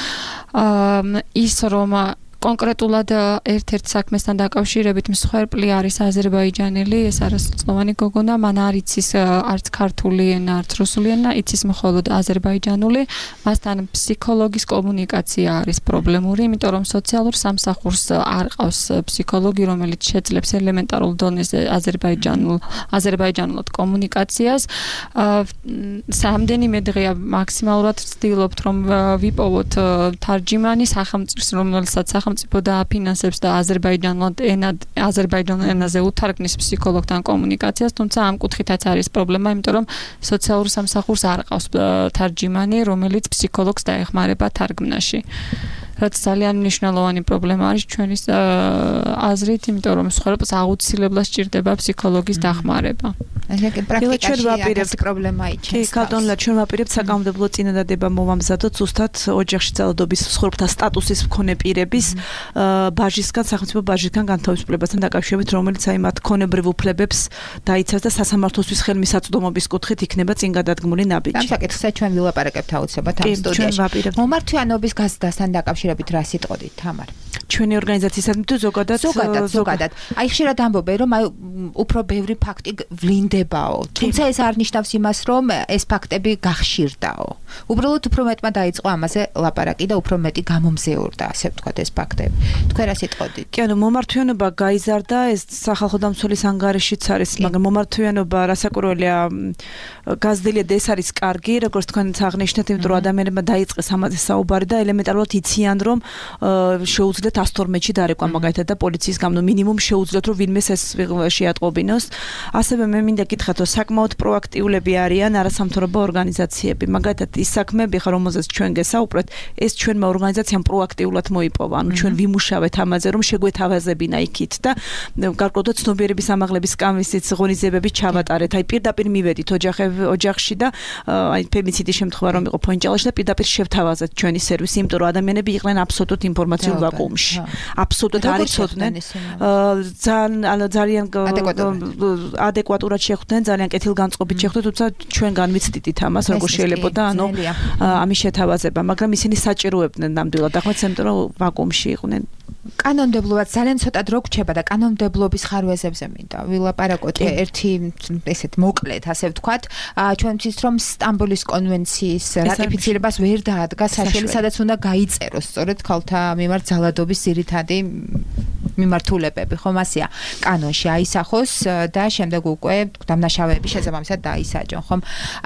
ის რომ კონკრეტულად ერთ-ერთ საქმესთან დაკავშირებით მსხვერპლი არის აზერბაიჯანელი, ეს არასრულწლოვანი გოგონა, მან არ იცის არც ქართული ენა, არც რუსული ენა, იცის მხოლოდ აზერბაიჯანული, მასთან ფსიქოლოგის კომუნიკაცია არის პრობლემური, იმიტომ რომ სოციალურ სამსახურს არ ყავს ფსიქოლოგი, რომელიც შეძლებს ელემენტარულ დონეზე აზერბაიჯანულ აზერბაიჯანულად კომუნიკაციას. რამდენიმე დღეა მაქსიმალურად ვცდილობთ, რომ ვიპოვოთ თარჯიმანი სახელმწიფოს, რომელსაც სახელმწიფო დააფინანსებს და აზერბაიჯანულად ენა აზერბაიჯანულ ენაზე უთარგმნის ფსიქოლოგთან კომუნიკაციას, თუმცა ამ კუთხითაც არის პრობლემა, იმიტომ რომ სოციალურ სამსახურს არ ყავს თარჯიმანი, რომელიც ფსიქოლოგს დაეხმარება თარგმნაში. რაც ძალიან მნიშვნელოვანი პრობლემა არის ჩვენი აზრით, იმიტომ რომ მსხვერპლს აუცილებლად სჭირდება ფსიქოლოგის დახმარება. პრაქტიკაში ეს პრობლემა იჩენს. კი, კანონლად ჩვენ ვაპირებთ საკანონმდებლო წინადადება მოვამზადოთ ზუსტად ოჯახში ძალადობის მსხვერპლთა სტატუსის მქონე პირების ბაჟისგან, სახელმწიფო ბაჟისგან განთავისუფლებასთან დაკავშირებით, რომელიც აი მათ ქონებრივ უფლებებს დაიცავს და სასამართლოსთვის ხელმისაწვდომობის კუთხით იქნება წინ გადადგმული ნაბიჯი. ამ საკითხზე ჩვენ ვილაპარაკებთ აუცილებლად ამ სტუდიაში. მომართვიანობის გაზრდასთან დაკავშირებით რა სიტყოდით, თამარ? ჩვენი ორგანიზაციისადმი თუ ზოგადად ზოგადად ზოგადად. აი ხშირად ამბობენ, რომ აი უფრო ბევრი ფაქტი ვლინდებაო. თუმცა ეს არ ნიშნავს იმას, რომ ეს ფაქტები გახშირდაო. უბრალოდ უფრო მეტმა დაიწყო ამაზე ლაპარაკი და უფრო მეტი გამომზეურდა, ასე ვთქვათ, ეს ფაქტები. თქვენ რა სიტყოდით? კი, ანუ მომართვიანობა გაიზარდა, ეს სახალხო დამცველის ანგარიშიც არის, მაგრამ მომართვიანობა რასაკურველია გაზრდილია და ეს არის კარგი, როგორც თქვენც აღნიშნეთ, იმიტომ რომ ადამიანებმა დაიწყეს ამაზე საუბარი და ელემენტარულად იციან, რომ შეუძლიათ ასი თორმეტში დარეკვა მაგალითად და პოლიციის გამო მინიმუმ შეუძლიათ რომ ვინმეს ეს შეატყობინოს. ასევე მე მინდა გითხრათ, რომ საკმაოდ პროაქტიულები არიან არასამთავრობო ორგანიზაციები. მაგალითად, ის საქმეები ხარ, რომელზეც ჩვენ გესაუბრეთ, ეს ჩვენმა ორგანიზაციამ პროაქტიულად მოიპოვა. ანუ ჩვენ ვიმუშავეთ ამაზე, რომ შეგვეთავაზებინა იქით და გარკვეულად ცნობიერების ამაღლების კამისიც ღონისძიებები ჩავატარეთ. აი პირდაპირ მივედით ოჯახები ოჯახში და აი ფემიციდის შემთხვევა რომ იყო ფონჯალაში და პირდაპირ შევთავაზეთ ჩვენი სერვისი, იმიტომ რომ ადამიანები იყვნენ აბსოლუტურად ინფორმაციულ ვაკუუმში. აბსოლუტურად არ იცოდნენ. ძალიან ძალიან ადეკვატურად შეხვდნენ, ძალიან კეთილგანწყობით შეხვდნენ, თუმცა ჩვენ განვიცდით ამას, როგორ შეიძლება და ანუ ამის შეთავაზება, მაგრამ ისინი საჭიროებდნენ ნამდვილად ახლა იმიტომ რომ ვაკუუმში იყვნენ. კანონმდებლობაც ძალიან ცოტა დრო გრჩება და კანონმდებლობის ხარვეზებზე მინდა ვილაპარაკოთ ერთი ესეთ მოკლედ ასე ვთქვათ ჩვენ ვიცით რომ სტამბოლის კონვენციის რატიფიცირებას ვერ დაადგა საშუალება სადაც უნდა გაიწეროს სწორედ ქალთა მიმართ ძალადობის ძირითადი მიმართულებები ხომ ასეა კანონში აისახოს და შემდეგ უკვე დამნაშავეები შესაბამისად დაისაჯონ ხომ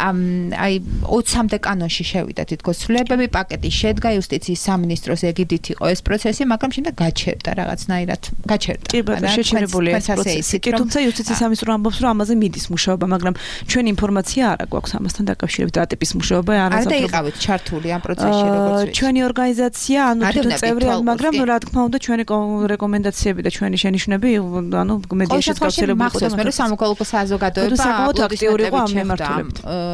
აი ოცამდე კანონში შევიდა თითქოს ცვლილებები პაკეტი შედგა იუსტიციის სამინისტროს ეგიდით იყო ეს პროცესი მაგრამ შემდეგ გაჩერდა რაღაცნაირად გაჩერდა კი ბატონო შეჩერებული ეს პროცესი კი თუმცა იუსტიციის სამინისტრო ამბობს რომ ამაზე მიდის მუშაობა მაგრამ ჩვენ ინფორმაცია არ აქვს ამასთან დაკავშირებით რა ტიპის მუშაობა არ არის არა იყავით ჩართული ამ პროცესში როგორც ვიცი ჩვენი ორგანიზაცია ანუ თვითონ წევრი მაგრამ რა თქმა უნდა ჩვენი რეკომენდაციები და ჩვენი შენიშვნები ანუ მედიაში გავრცელებული იყო და მე სამოქალაქო საზოგადოება საკმაოდ აქტიური იყო ამ მიმართულებით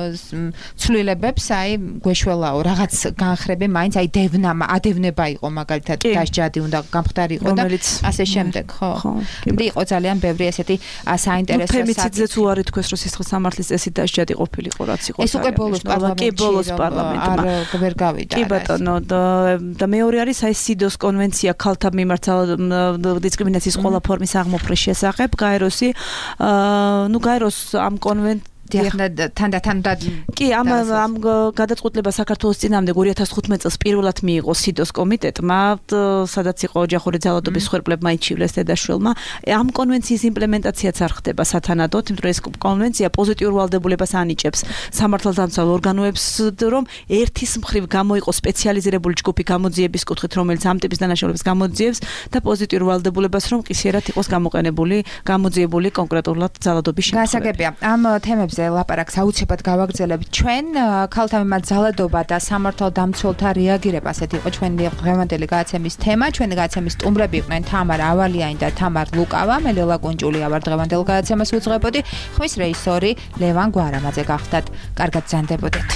ცვლილებებს აი გვეშველაო რაღაც განხრები მაინც აი დევნა ადევნება იყო მაგალითად დასჯადი უნდა გამხდარიყო და ასე შემდეგ ხო და იყო ძალიან ბევრი ესეთი საინტერესო ფემიციდზეც უარი თქვეს რომ სისხლის სამართლის წესით დასჯადი ყოფილიყო რაც იყო ეს უკვე ბოლოს პარლამენტში კი ბოლოს პარლამენტმა არ ვერ გავიდა კი ბატონო და მეორე არის აი სიდოს კონვენცია ქალთა მიმართ დისკრიმინაციის ყველა ფორმის აღმოფხრის შესახებ გაეროსი ნუ გაეროს ამ კონვენცია თანდათან კი ამ ამ გადაწყვეტილება საქართველოს წინააღმდეგ ორი ათას თხუთმეტ წელს პირველად მიიღო სიდოს კომიტეტმა სადაც იყო ოჯახური ძალადობის მსხვერპლებმა იჩივლეს დედაშვილმა ამ კონვენციის იმპლემენტაციაც არ ხდება სათანადოდ იმიტომ რომ ეს კონვენცია პოზიტიურ ვალდებულებას ანიჭებს სამართალდამცავ ორგანოებს რომ ერთის მხრივ გამოიყო სპეციალიზირებული ჯგუფი გამოძიების კუთხით რომელიც ამ ტიპის დანაშაულებს გამოძიებს და პოზიტიურ ვალდებულებას რომ ყისიერად იყოს გამოყენებული გამოძიებული კონკრეტულად ძალადობის შემთხვევები გასაგებია ამ თემებს ლაპარაკს აუცილებლად გავაგრძელებთ ჩვენ ქალთა მიმართ ძალადობა და სამართალდამცველთა რეაგირება ასეთი იყო ჩვენი დღევანდელი გადაცემის თემა ჩვენი გადაცემის სტუმრები იყვნენ თამარ ავალიანი და თამარ ლუკავა მე ლელა კუნჭულია ვარ დღევანდელ გადაცემას უძღვებოდი ხმის რეჟისორი ლევან გვარამაძე გახდათ კარგად ბრძანდებოდეთ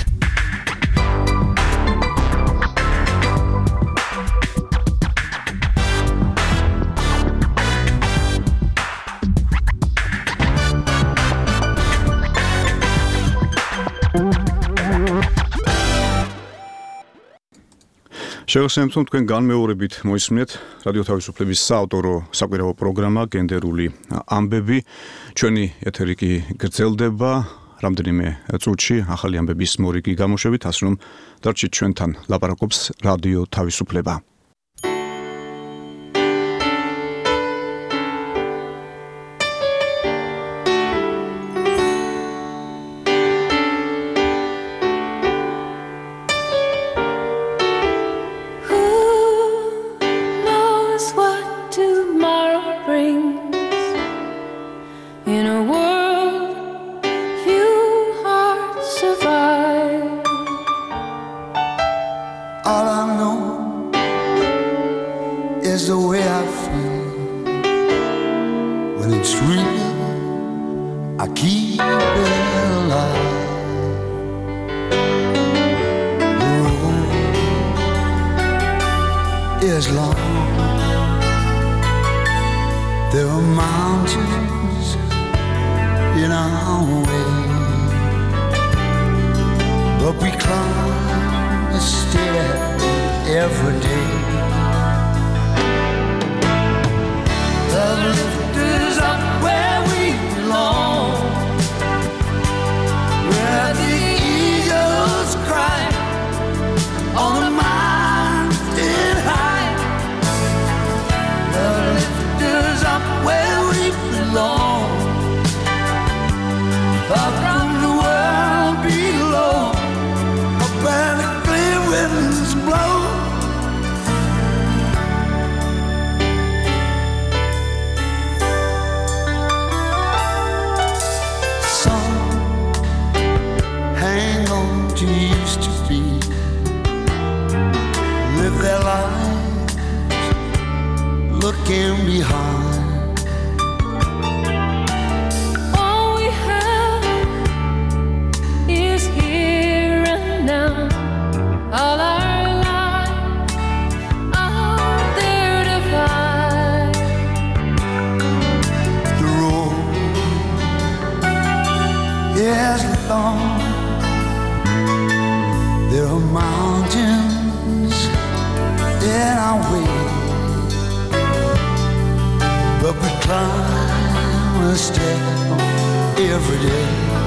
შევასრულებთ თქვენ განმეორებით მოისმინეთ რადიო თავისუფლების საავტორო საკვირაო პროგრამა გენდერული ამბები ჩვენი ეთერი კი გრძელდება რამდენიმე წუთში ახალი ამბების მორიგი გამოშვებით ასე რომ დარჩით ჩვენთან ლაპარაკობს რადიო თავისუფლება along. There are mountains in our way, but we climb a step every day.